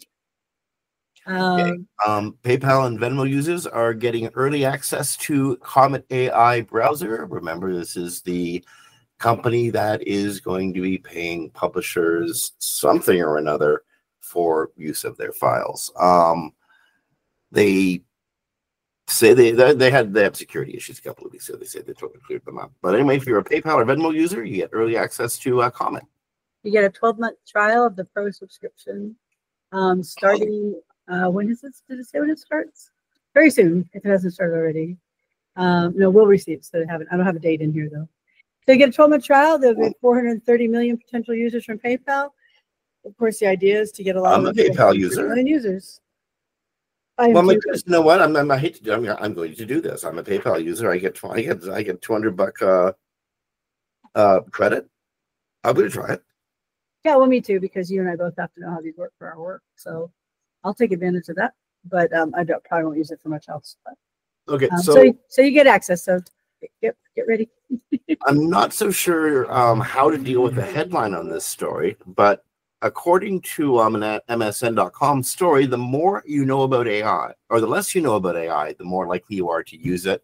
Um, okay. um, PayPal and Venmo users are getting early access to Comet A I browser. Remember, this is the company that is going to be paying publishers something or another for use of their files. Um, they say they they had they have security issues a couple of weeks ago. They said they totally cleared them up. But anyway, if you're a PayPal or Venmo user, you get early access to uh, Comet. You get a twelve month trial of the Pro subscription, um, starting. Uh, when is this? Did it say when it starts? Very soon, if it hasn't started already. Um, no, we'll receive. So they haven't. I don't have a date in here though. So you get a twelve month trial. There'll be four hundred thirty million potential users from PayPal. Of course, the idea is to get a lot I'm of a PayPal user. million users. Well, my, you know what? I'm, I'm I hate to do. I'm, I'm going to do this. I'm a PayPal user. I get I get I get two hundred buck uh, uh, credit. I'm going to try it. Yeah, well, me too, because you and I both have to know how these work for our work. So I'll take advantage of that. But um, I don't probably won't use it for much else. But, okay, um, so, so so you get access. So get get ready. I'm not so sure um, how to deal with the headline on this story, but according to um, an M S N dot com story, the more you know about A I, or the less you know about A I, the more likely you are to use it.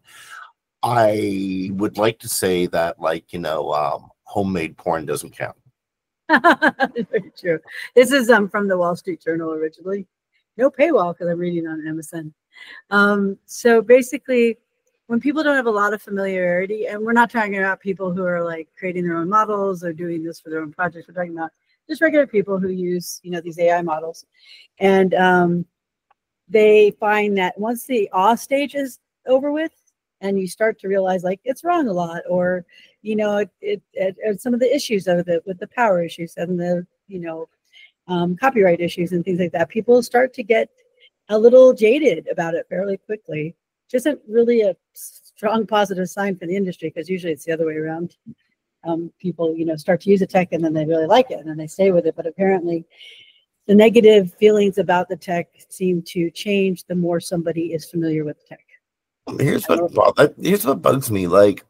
I would like to say that, like, you know, um, homemade porn doesn't count. Very true. This is um from the Wall Street Journal originally. No paywall because I'm reading on M S N. Um, so basically, when people don't have a lot of familiarity, and we're not talking about people who are like creating their own models or doing this for their own projects, we're talking about just regular people who use, you know, these A I models. And um, they find that once the awe stage is over with and you start to realize like it's wrong a lot, or, you know, it, it, it, it some of the issues of it with the power issues and the, you know, um, copyright issues and things like that, people start to get a little jaded about it fairly quickly. Which isn't really a strong positive sign for the industry, because usually it's the other way around. Um, people, you know, start to use a tech and then they really like it and then they stay with it. But apparently the negative feelings about the tech seem to change the more somebody is familiar with the tech. Here's what, well, that, here's what bugs me. Like,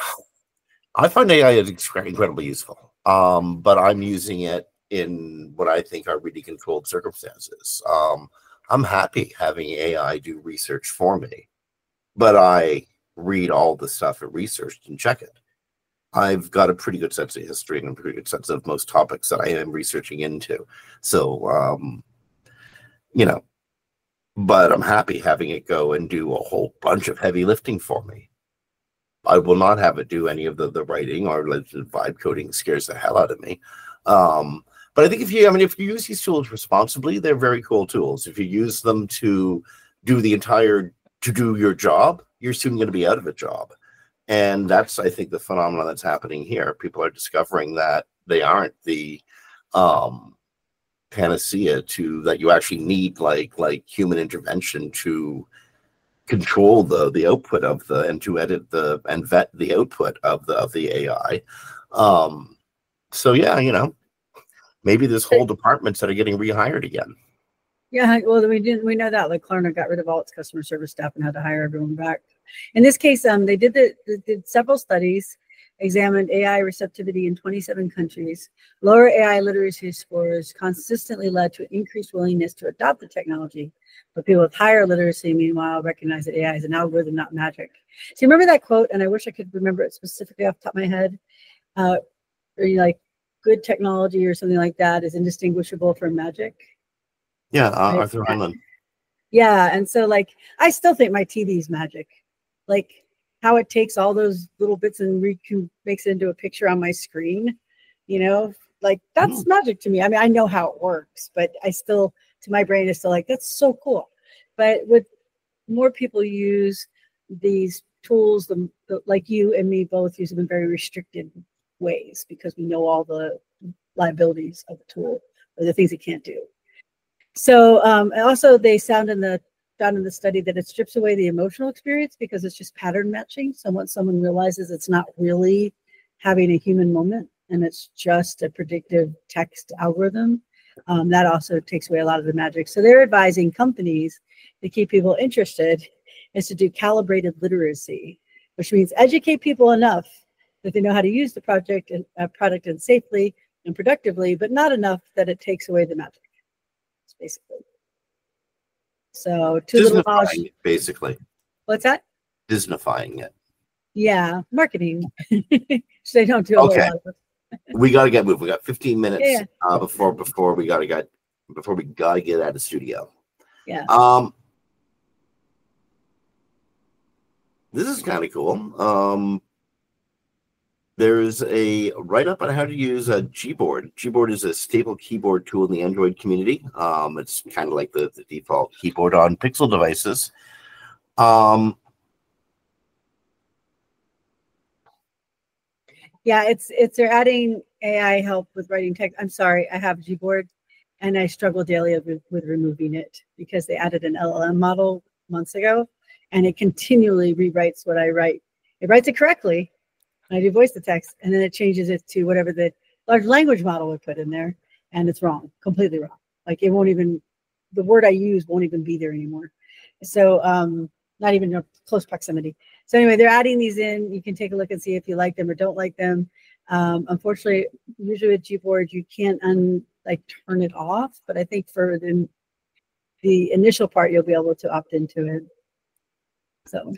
I find A I is incredibly useful, um, but I'm using it in what I think are really controlled circumstances. Um, I'm happy having A I do research for me, but I read all the stuff it researched and check it. I've got a pretty good sense of history and a pretty good sense of most topics that I am researching into. So, um, you know, but I'm happy having it go and do a whole bunch of heavy lifting for me. I will not have it do any of the, the writing, or like the vibe coding scares the hell out of me. Um, but I think if you, I mean, if you use these tools responsibly, they're very cool tools. If you use them to do the entire, to do your job, you're soon going to be out of a job. And that's, I think, the phenomenon that's happening here. People are discovering that they aren't the um, panacea to, that you actually need like like human intervention to control the the output of the and to edit the and vet the output of the of the A I. Um, so yeah, you know, maybe this whole departments that are getting rehired again. Yeah, well, we didn't. We know that like Klarna got rid of all its customer service staff and had to hire everyone back. In this case, um, they did the they did several studies, examined A I receptivity in twenty-seven countries. Lower A I literacy scores consistently led to an increased willingness to adopt the technology, but people with higher literacy, meanwhile, recognize that A I is an algorithm, not magic. So you remember that quote? And I wish I could remember it specifically off the top of my head. Uh, or you like good technology or something like that is indistinguishable from magic. Yeah, uh, Right? Arthur Heinlein. Yeah, and so like I still think my T V is magic. Like how it takes all those little bits and re- makes it into a picture on my screen, you know, like that's Mm. magic to me. I mean, I know how it works, but I still, to my brain, is still like that's so cool. But with more people use these tools, the, the like you and me both use them in very restricted ways because we know all the liabilities of the tool or the things it can't do. So um, also they found in the found in the study that it strips away the emotional experience because it's just pattern matching. So once someone realizes it's not really having a human moment and it's just a predictive text algorithm, um, that also takes away a lot of the magic. So they're advising companies to keep people interested is to do calibrated literacy, which means educate people enough that they know how to use the project and uh, product and safely and productively, but not enough that it takes away the magic. Basically. So two little knowledge. Disneyfying it, basically. What's that? Disneyfying it. Yeah, marketing. So they don't do a Okay. whole lot of it. We got to get moving. We got fifteen minutes Yeah. uh, before before we got to get before we got to get out of the studio. Yeah. Um, this is kind of cool. Um, there's a write-up on how to use a Gboard. Gboard is a stable keyboard tool in the Android community. Um, it's kind of like the, the default keyboard on Pixel devices. Um, Yeah, it's it's they're adding A I help with writing text. I'm sorry, I have Gboard, and I struggle daily with, with removing it because they added an L L M model months ago, and it continually rewrites what I write. It writes it correctly, and I do voice to text, and then it changes it to whatever the large language model would put in there, and it's wrong, completely wrong. Like it won't even, the word I use won't even be there anymore. So um, not even a close proximity. So anyway, they're adding these in. You can take a look and see if you like them or don't like them. Um, unfortunately, usually with Gboard, you can't un, like turn it off. But I think for the, the initial part, you'll be able to opt into it. So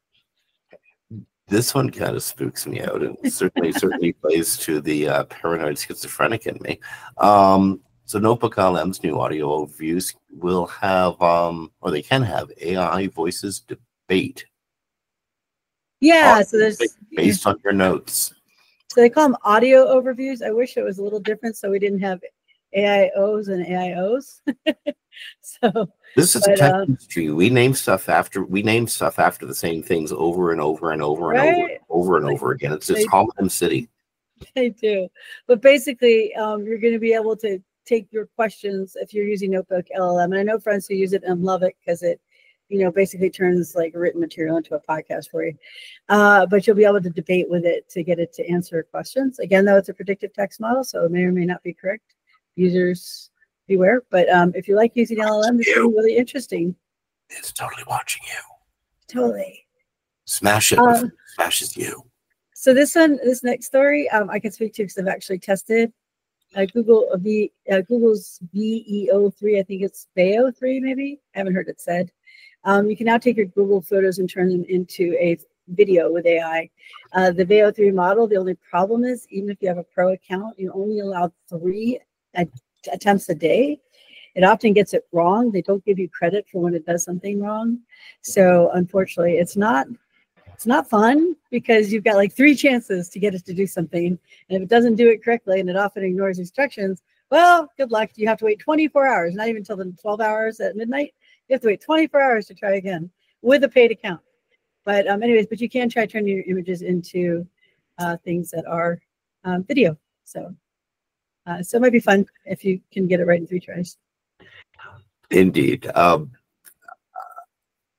this one kind of spooks me out, and certainly certainly plays to the uh, paranoid schizophrenic in me. Um, so Notebook L M's new audio overviews will have, um, or they can have A I voices debate. yeah, so there's based on your notes. So they call them audio overviews. I wish it was a little different so we didn't have A I Os and A I Os. So this is but, a tech uh, industry. We name stuff after we name stuff after the same things over and over and over and Right? over over and over again. It's just They- Homeland City. They do. But basically, um, you're going to be able to take your questions if you're using Notebook L L M. And I know friends who use it and love it because it, you know, basically turns like written material into a podcast for you. Uh, but you'll be able to debate with it to get it to answer questions. Again, though, it's a predictive text model, so it may or may not be correct. Users beware. But um, if you like using L L M, this is really interesting. It's totally watching you. Totally. Smash it Um, before it smashes you. So this one, this next story, um, I can speak to because I've actually tested uh, Google uh, V, uh, Google's V E O three. I think it's Veo three, maybe. I haven't heard it said. Um, you can now take your Google photos and turn them into a video with A I. Uh, the Veo three model, the only problem is even if you have a pro account, you're only allowed three at- attempts a day. It often gets it wrong. They don't give you credit for when it does something wrong. So unfortunately, it's not it's not fun because you've got like three chances to get it to do something. And if it doesn't do it correctly and it often ignores instructions, well, good luck. You have to wait twenty-four hours, not even until the twelve hours at midnight. You have to wait twenty-four hours to try again with a paid account. But um, anyways, but you can try turning your images into uh, things that are um, video. So, uh, so it might be fun if you can get it right in three tries. Indeed. Um,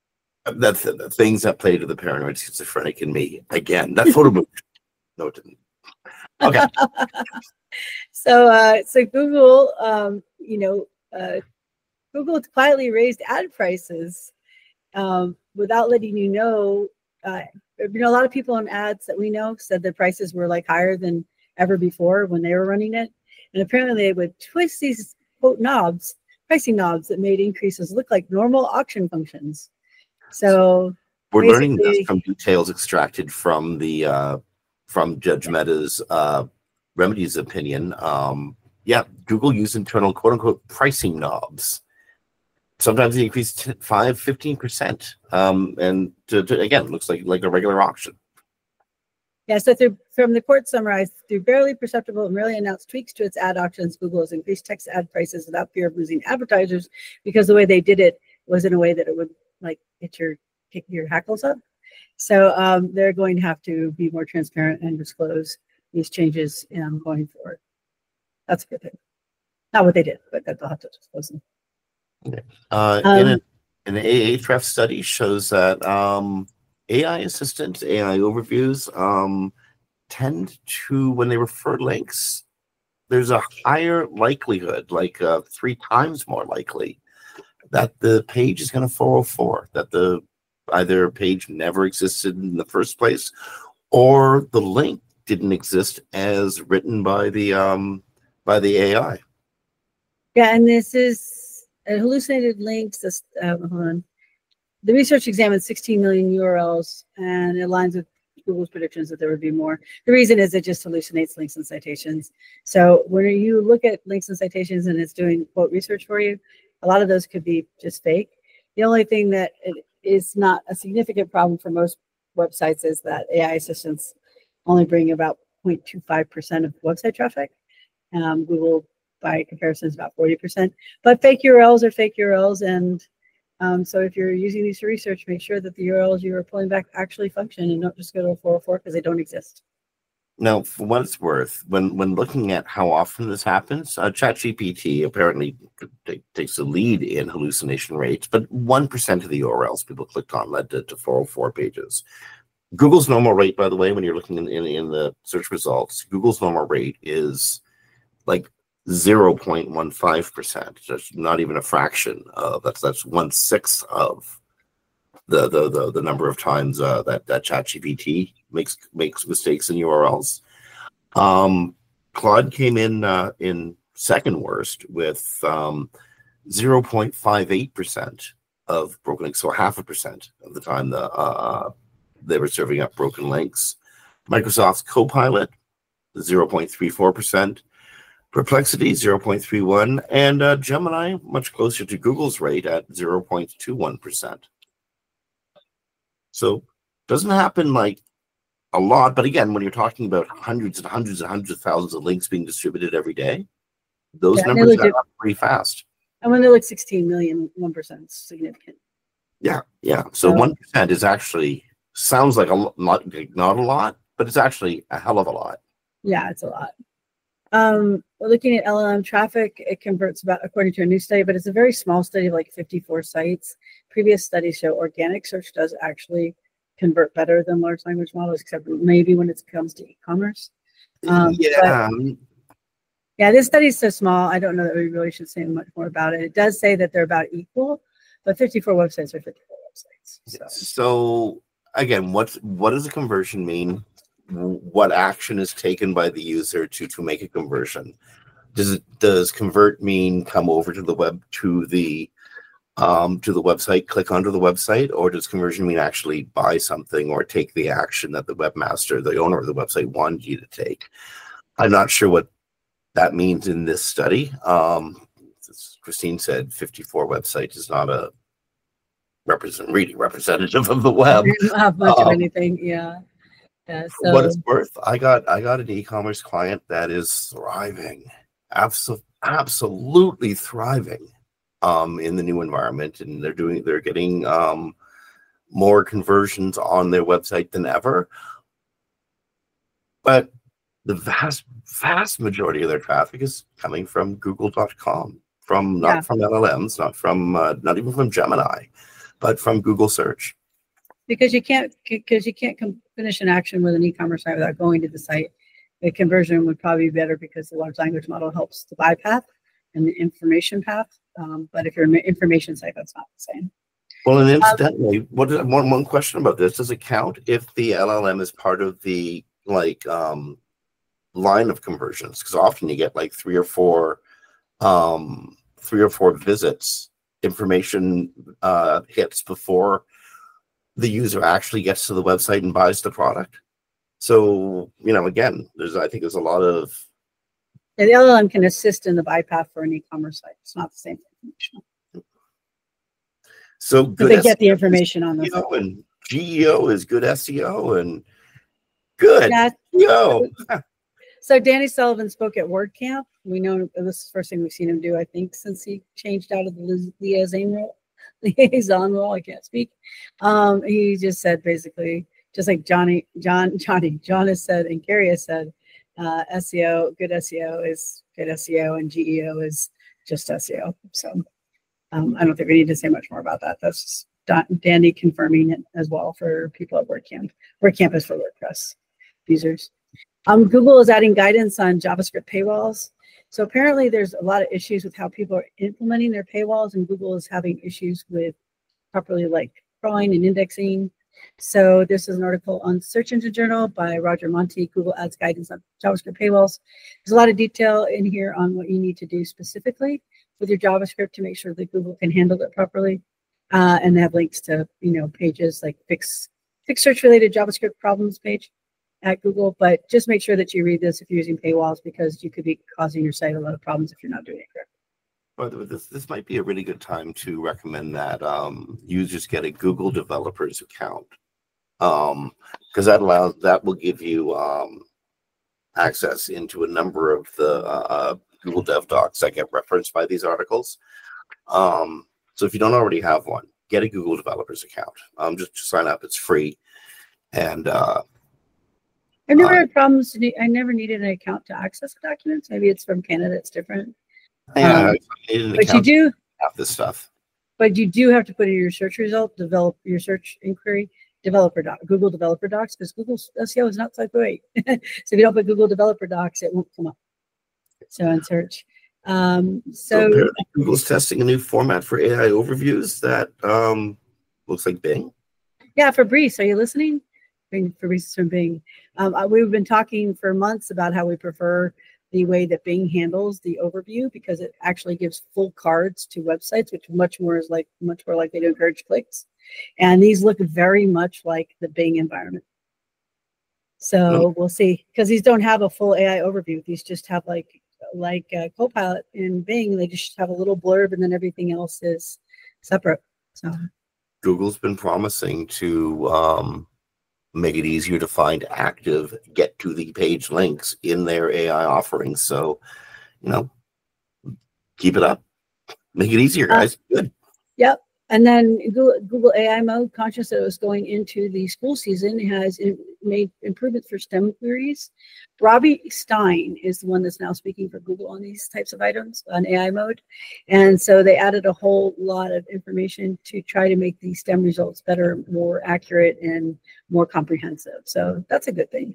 That's the, the things that play to the paranoid schizophrenic in me. Again, that photo moved. No, it didn't. Okay. So, uh, so Google, um, you know, uh, Google quietly raised ad prices um, without letting you know. Uh, you know, a lot of people on ads that we know said the prices were like higher than ever before when they were running it, and apparently they would twist these quote knobs, pricing knobs that made increases look like normal auction functions. So we're learning this basically- from details extracted from the uh, from Judge Mehta's uh, remedies opinion. Um, yeah, Google used internal quote unquote pricing knobs. Sometimes they increase t- five, fifteen percent. Um, and to, to, again, looks like, like a regular auction. Yeah, so through, from the court summarized, through barely perceptible and rarely announced tweaks to its ad auctions, Google has increased text ad prices without fear of losing advertisers, because the way they did it was in a way that it would like get your kick your hackles up. So um, they're going to have to be more transparent and disclose these changes um, going forward. That's a good thing. Not what they did, but that they'll have to disclose them. Okay. Uh, Um, in an, an Ahrefs study shows that um, A I assistants, A I overviews um, tend to, when they refer links, there's a higher likelihood, like uh, three times more likely, that the page is going to four oh four, that the either page never existed in the first place, or the link didn't exist as written by the um, by the A I. Yeah, and this is uh, hallucinated links. This, uh, hold on. The research examined sixteen million U R Ls and it aligns with Google's predictions that there would be more. The reason is it just hallucinates links and citations. So when you look at links and citations and it's doing quote research for you, a lot of those could be just fake. The only thing that it is not a significant problem for most websites is that A I assistants only bring about zero point two five percent of website traffic. Um, Google, by comparison, is about forty percent. But fake U R Ls are fake U R Ls, and um, so if you're using these to research, make sure that the U R Ls you are pulling back actually function and don't just go to a four oh four because they don't exist. Now, for what it's worth, when when looking at how often this happens, uh, ChatGPT apparently t- takes the lead in hallucination rates, but one percent of the U R Ls people clicked on led to, to four oh four pages. Google's normal rate, by the way, when you're looking in, in, in the search results, Google's normal rate is like zero point one five percent. That's not even a fraction of, that's that's one-sixth of the the the, the number of times uh, that that ChatGPT makes makes mistakes in U R Ls. Um, Claude came in uh, in second worst with um, zero point five eight percent of broken links, so half a percent of the time the uh, they were serving up broken links. Microsoft's Copilot, zero point three four percent. Perplexity, zero point three one, and uh, Gemini, much closer to Google's rate at zero point two one percent. So doesn't happen like a lot, but again, when you're talking about hundreds and hundreds and hundreds of thousands of links being distributed every day, those Yeah, numbers they add up pretty fast. And when they're like sixteen million, one percent is significant. Yeah, yeah. So So- one percent is actually, sounds like a lo- not, not a lot, but it's actually a hell of a lot. Yeah, it's a lot. Um, we're looking at L L M traffic. It converts about, according to a new study, but it's a very small study of like fifty-four sites. Previous studies show organic search does actually convert better than large language models, except maybe when it comes to e-commerce. Um, yeah. Yeah, this study is so small. I don't know that we really should say much more about it. It does say that they're about equal, but fifty-four websites are fifty-four websites. So. So again, what's what does a conversion mean? What action is taken by the user to to make a conversion? Does it does convert mean come over to the web to the um, to the website, click onto the website, or does conversion mean actually buy something or take the action that the webmaster, the owner of the website, wanted you to take? I'm not sure what that means in this study. Um, as Christine said, fifty-four websites is not a represent really representative of the web. Not have much of Um, anything, yeah. Yeah, For what so it's worth, I got I got an e-commerce client that is thriving, Absol- absolutely thriving, um, in the new environment, and they're doing they're getting um, more conversions on their website than ever. But the vast vast majority of their traffic is coming from Google dot com, from not Yeah. from L L Ms, not from uh, not even from Gemini, but from Google search. because you can't because you can't com- finish an action with an e-commerce site without going to the site. The conversion would probably be better because the large language model helps the buy path and the information path. Um, but if you're an information site, that's not the same. Well, and incidentally, um, what is, one one question about this? Does it count if the L L M is part of the like um, line of conversions? Because often you get like three or four, um, three or four visits, information uh, hits before the user actually gets to the website and buys the product. So, you know, again, there's I think there's a lot of yeah, the L L M can assist in the buy path for an e-commerce site. It's not the same information. So good. They get the information on the S E O and G E O is good S E O and good yeah. S E O. So Danny Sullivan spoke at WordCamp. We know this is the first thing we've seen him do, I think, since he changed out of the liaison role. Liaison role, I can't speak. Um, he just said basically, just like Johnny, John, Johnny, John has said, and Gary has said, uh, S E O, good S E O is good S E O, and G E O is just S E O. So. Um, I don't think we need to say much more about that. That's just Don, Danny confirming it as well for people at WordCamp. WordCamp is for WordPress users. Um, Google is adding guidance on JavaScript paywalls. So apparently there's a lot of issues with how people are implementing their paywalls, and Google is having issues with properly like crawling and indexing. So this is an article on Search Engine Journal by Roger Monti. Google adds guidance on JavaScript paywalls. There's a lot of detail in here on what you need to do specifically with your JavaScript to make sure that Google can handle it properly. Uh, and they have links to, you know, pages like fix, fix search related JavaScript problems page at Google. But just make sure that you read this if you're using paywalls, because you could be causing your site a lot of problems if you're not doing it correctly. Well, this this might be a really good time to recommend that um, users get a Google Developers account, um, because that allows that will give you um, access into a number of the uh, Google Dev Docs that get referenced by these articles. Um, so if you don't already have one, get a Google Developers account. Um, just, just sign up; it's free. And uh, I've never uh, had problems. I never needed an account to access the documents. Maybe it's from Canada; it's different. yeah, Um, I need an but you account to do, have this stuff. but you do have to put in your search result, develop your search inquiry, developer doc, Google Developer Docs, because Google S E O is not type eight. So if you don't put Google Developer Docs, it won't come up. So in search. Um, So so apparently Google's testing a new format for A I overviews that um, looks like Bing. yeah, Fabrice, are you listening? Bing, Fabrice is from Bing. Um, uh, we've been talking for months about how we prefer the way that Bing handles the overview, because it actually gives full cards to websites, which much more is like much more likely to encourage clicks. And these look very much like the Bing environment. So mm-hmm. we'll see, because these don't have a full A I overview. These just have like like uh, Copilot in Bing. They just have a little blurb, and then everything else is separate. So Google's been promising to um, make it easier to find active get to the page links in their A I offerings. So, you know, keep it up. Make it easier, guys. Uh, Good. Yep. And then Google, Google A I Mode, conscious that it was going into the school season, has in, made improvements for STEM queries. Robbie Stein is the one that's now speaking for Google on these types of items on A I Mode. And so they added a whole lot of information to try to make the STEM results better, more accurate, and more comprehensive. So that's a good thing.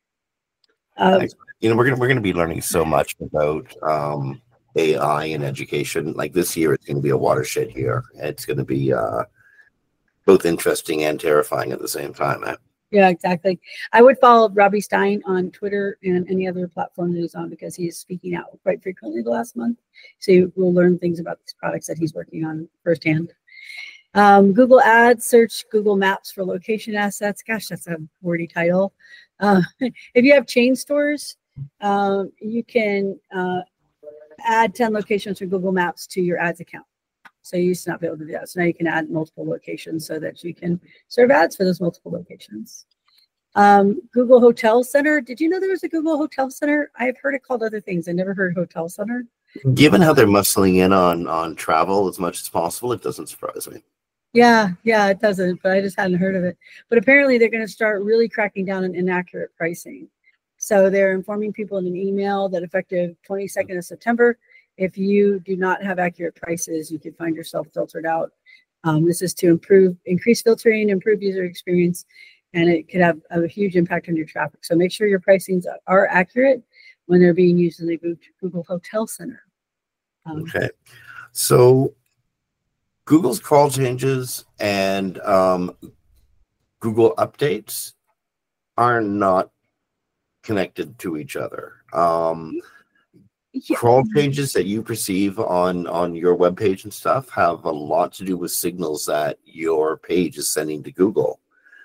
Um, you know, we're gonna we're gonna be learning so much about um, A I in education. Like this year, it's going to be a watershed year. It's going to be uh, both interesting and terrifying at the same time. Eh? Yeah, exactly. I would follow Robbie Stein on Twitter and any other platform that he's on, because he's speaking out quite frequently the last month. So we'll learn things about these products that he's working on firsthand. Um, Google Ads, search Google Maps for location assets. Gosh, that's a wordy title. Uh, if you have chain stores, um, you can uh, add ten locations from Google Maps to your ads account. So you used to not be able to do that. So now you can add multiple locations so that you can serve ads for those multiple locations. Um, Google Hotel Center. Did you know there was a Google Hotel Center? I've heard it called other things. I never heard Hotel Center. Given how they're muscling in on, on travel as much as possible, it doesn't surprise me. Yeah, yeah, it doesn't, but I just hadn't heard of it. But apparently they're going to start really cracking down on inaccurate pricing. So they're informing people in an email that effective twenty-second of September, if you do not have accurate prices, you could find yourself filtered out. Um, this is to improve, increase filtering, improve user experience, and it could have a huge impact on your traffic. So make sure your pricings are accurate when they're being used in the Google Hotel Center. Um, okay. So Google's call changes and um, Google updates are not connected to each other. Um, yeah. Crawl changes that you perceive on on your web page and stuff have a lot to do with signals that your page is sending to Google.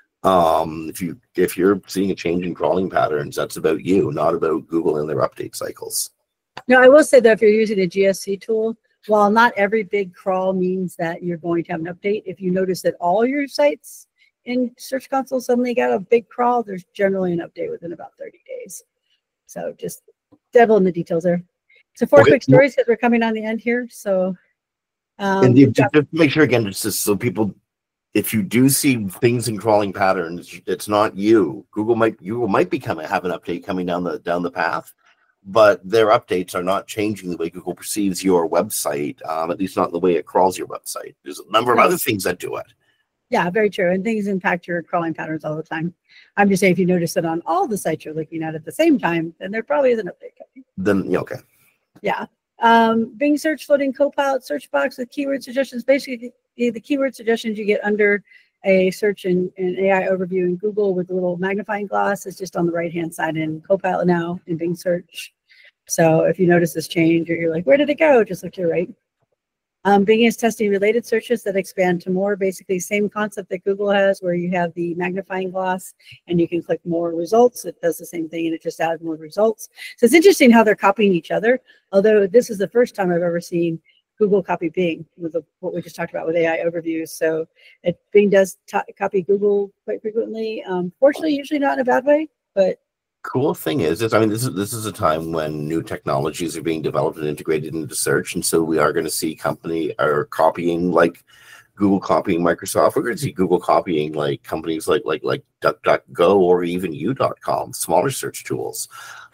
Um, if you if you're seeing a change in crawling patterns, that's about you, not about Google and their update cycles. No, I will say that if you're using a G S C tool, while not every big crawl means that you're going to have an update, if you notice that all your sites in Search Console suddenly got a big crawl, there's generally an update within about thirty days. So just devil in the details there. So four Okay. quick stories because we're coming on the end here. So um, and you, we've got- just make sure again, it's just so people, if you do see things in crawling patterns, it's not you. Google might Google might be coming have an update coming down the down the path, but their updates are not changing the way Google perceives your website. Um, at least not the way it crawls your website. There's a number of other things that do it. yeah, very true. And things impact your crawling patterns all the time. I'm just saying, if you notice it on all the sites you're looking at at the same time, then there probably is an update coming. Then yeah, okay. Yeah. Um, Bing search floating Copilot search box with keyword suggestions. Basically, the, the keyword suggestions you get under a search and, and A I overview in Google with a little magnifying glass is just on the right hand side in Copilot now in Bing search. So if you notice this change or you're like, where did it go? Just look to your right. Um, Bing is testing related searches that expand to more, basically same concept that Google has, where you have the magnifying glass and you can click more results. It does the same thing and it just adds more results. So it's interesting how they're copying each other, although this is the first time I've ever seen Google copy Bing with the, what we just talked about with A I overviews. So it, Bing does copy Google quite frequently. Um, fortunately, usually not in a bad way, but Cool thing is, is I mean, this is this is a time when new technologies are being developed and integrated into search, and so we are going to see company are copying like Google copying Microsoft. We're going to see Google copying like companies like like like DuckDuckGo or even U dot com, smaller search tools,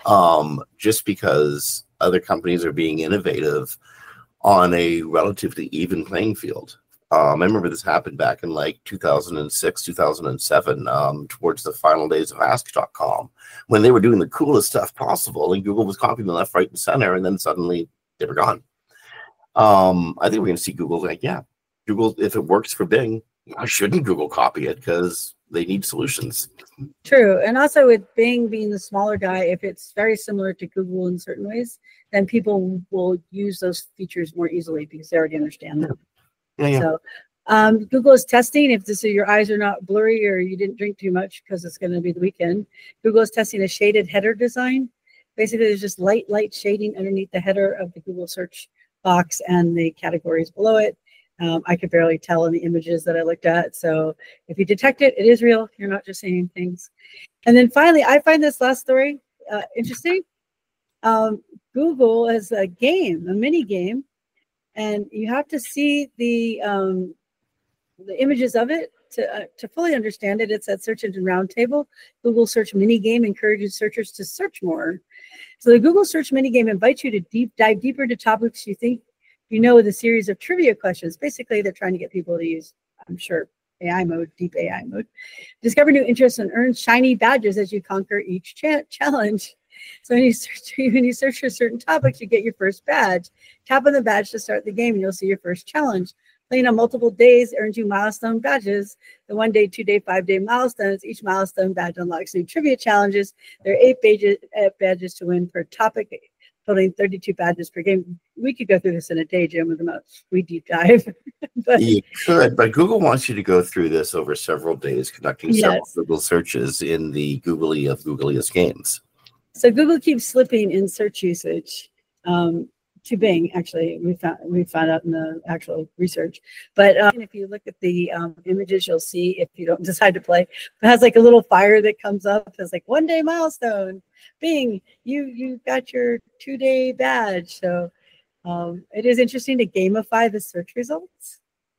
um, just because other companies are being innovative on a relatively even playing field. Um, I remember this happened back in like two thousand six, two thousand seven, um, towards the final days of ask dot com, when they were doing the coolest stuff possible, and Google was copying them left, right, and center, and then suddenly they were gone. Um, I think we're going to see Google like, yeah, Google, if it works for Bing, why shouldn't Google copy it? Because they need solutions. true. And also with Bing being the smaller guy, if it's very similar to Google in certain ways, then people will use those features more easily because they already understand them. Yeah, yeah. So um, Google is testing, if this is your eyes are not blurry or you didn't drink too much because it's going to be the weekend, Google is testing a shaded header design. Basically, there's just light, light shading underneath the header of the Google search box and the categories below it. Um, I could barely tell in the images that I looked at. So if you detect it, it is real. You're not just seeing things. And then finally, I find this last story uh, interesting. Um, Google has a game, a mini game, and you have to see the um, the images of it to uh, to fully understand it. It's at Search Engine Roundtable. Google Search Mini Game encourages searchers to search more. So the Google Search Mini Game invites you to deep dive deeper into topics you think you know with a series of trivia questions. Basically, they're trying to get people to use, I'm sure, A I mode, deep A I mode. Discover new interests and earn shiny badges as you conquer each cha challenge. So when you search when you search for certain topics, you get your first badge. Tap on the badge to start the game, and you'll see your first challenge. Playing on multiple days earns you milestone badges. The one day, two day, five day milestones. Each milestone badge unlocks new trivia challenges. There are eight badges, uh, badges to win per topic, totaling thirty-two badges per game. We could go through this in a day, Jim, with a we deep dive. But you could, but Google wants you to go through this over several days, conducting yes. several Google searches in the Googly of Googliest games. So Google keeps slipping in search usage um, to Bing. Actually, we found we found out in the actual research. But um, if you look at the um, images, you'll see, if you don't decide to play, it has like a little fire that comes up. It's like one day milestone. Bing, you you got your two day badge. So um, it is interesting to gamify the search results,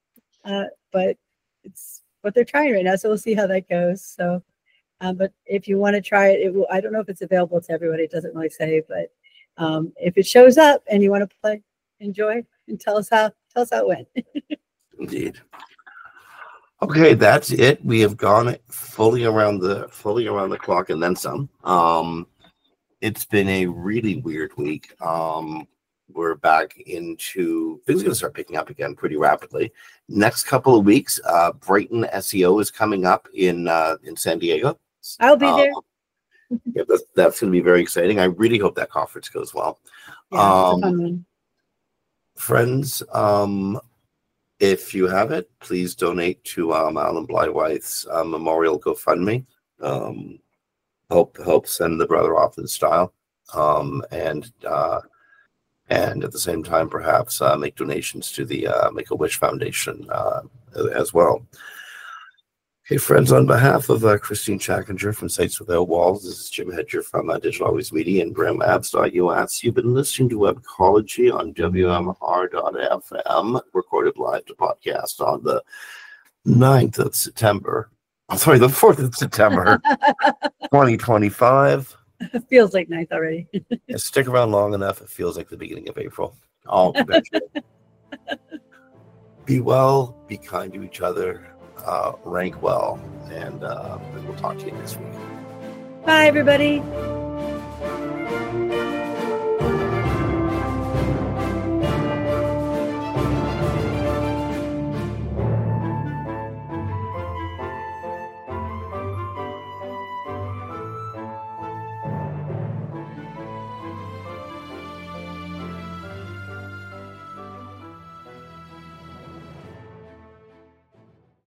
uh, but it's what they're trying right now. So we'll see how that goes. So. Um, but if you want to try it, it will, I don't know if it's available to everybody. It doesn't really say, but um, if it shows up and you want to play, enjoy, and tell us how tell us how it went. Indeed. Okay, that's it. We have gone fully around the fully around the clock and then some. Um, it's been a really weird week. Um, we're back into things are going to start picking up again pretty rapidly. Next couple of weeks, uh, Brighton S E O is coming up in uh, in San Diego. I'll be there. Um, yeah, that's, that's going to be very exciting. I really hope that conference goes well. Yeah, it's a Um, fun one. Friends, um, if you have it, please donate to um, Alan Blythe's uh, memorial GoFundMe. Um, help help send the brother off in style, um, and uh, and at the same time, perhaps uh, make donations to the uh, Make-A-Wish Foundation uh, as well. Hey, friends, on behalf of uh, Christine Chackinger from Sites Without Walls, this is Jim Hedger from uh, Digital Always Media and Graham Abs dot U S. You've been listening to Webcology on W M R dot F M, recorded live to podcast on the ninth of September. I'm sorry, the fourth of September, twenty twenty-five. It feels like ninth already. And stick around long enough, it feels like the beginning of April. Oh, eventually. Be well, be kind to each other. Uh, rank well, and uh, we'll talk to you next week. Bye, everybody.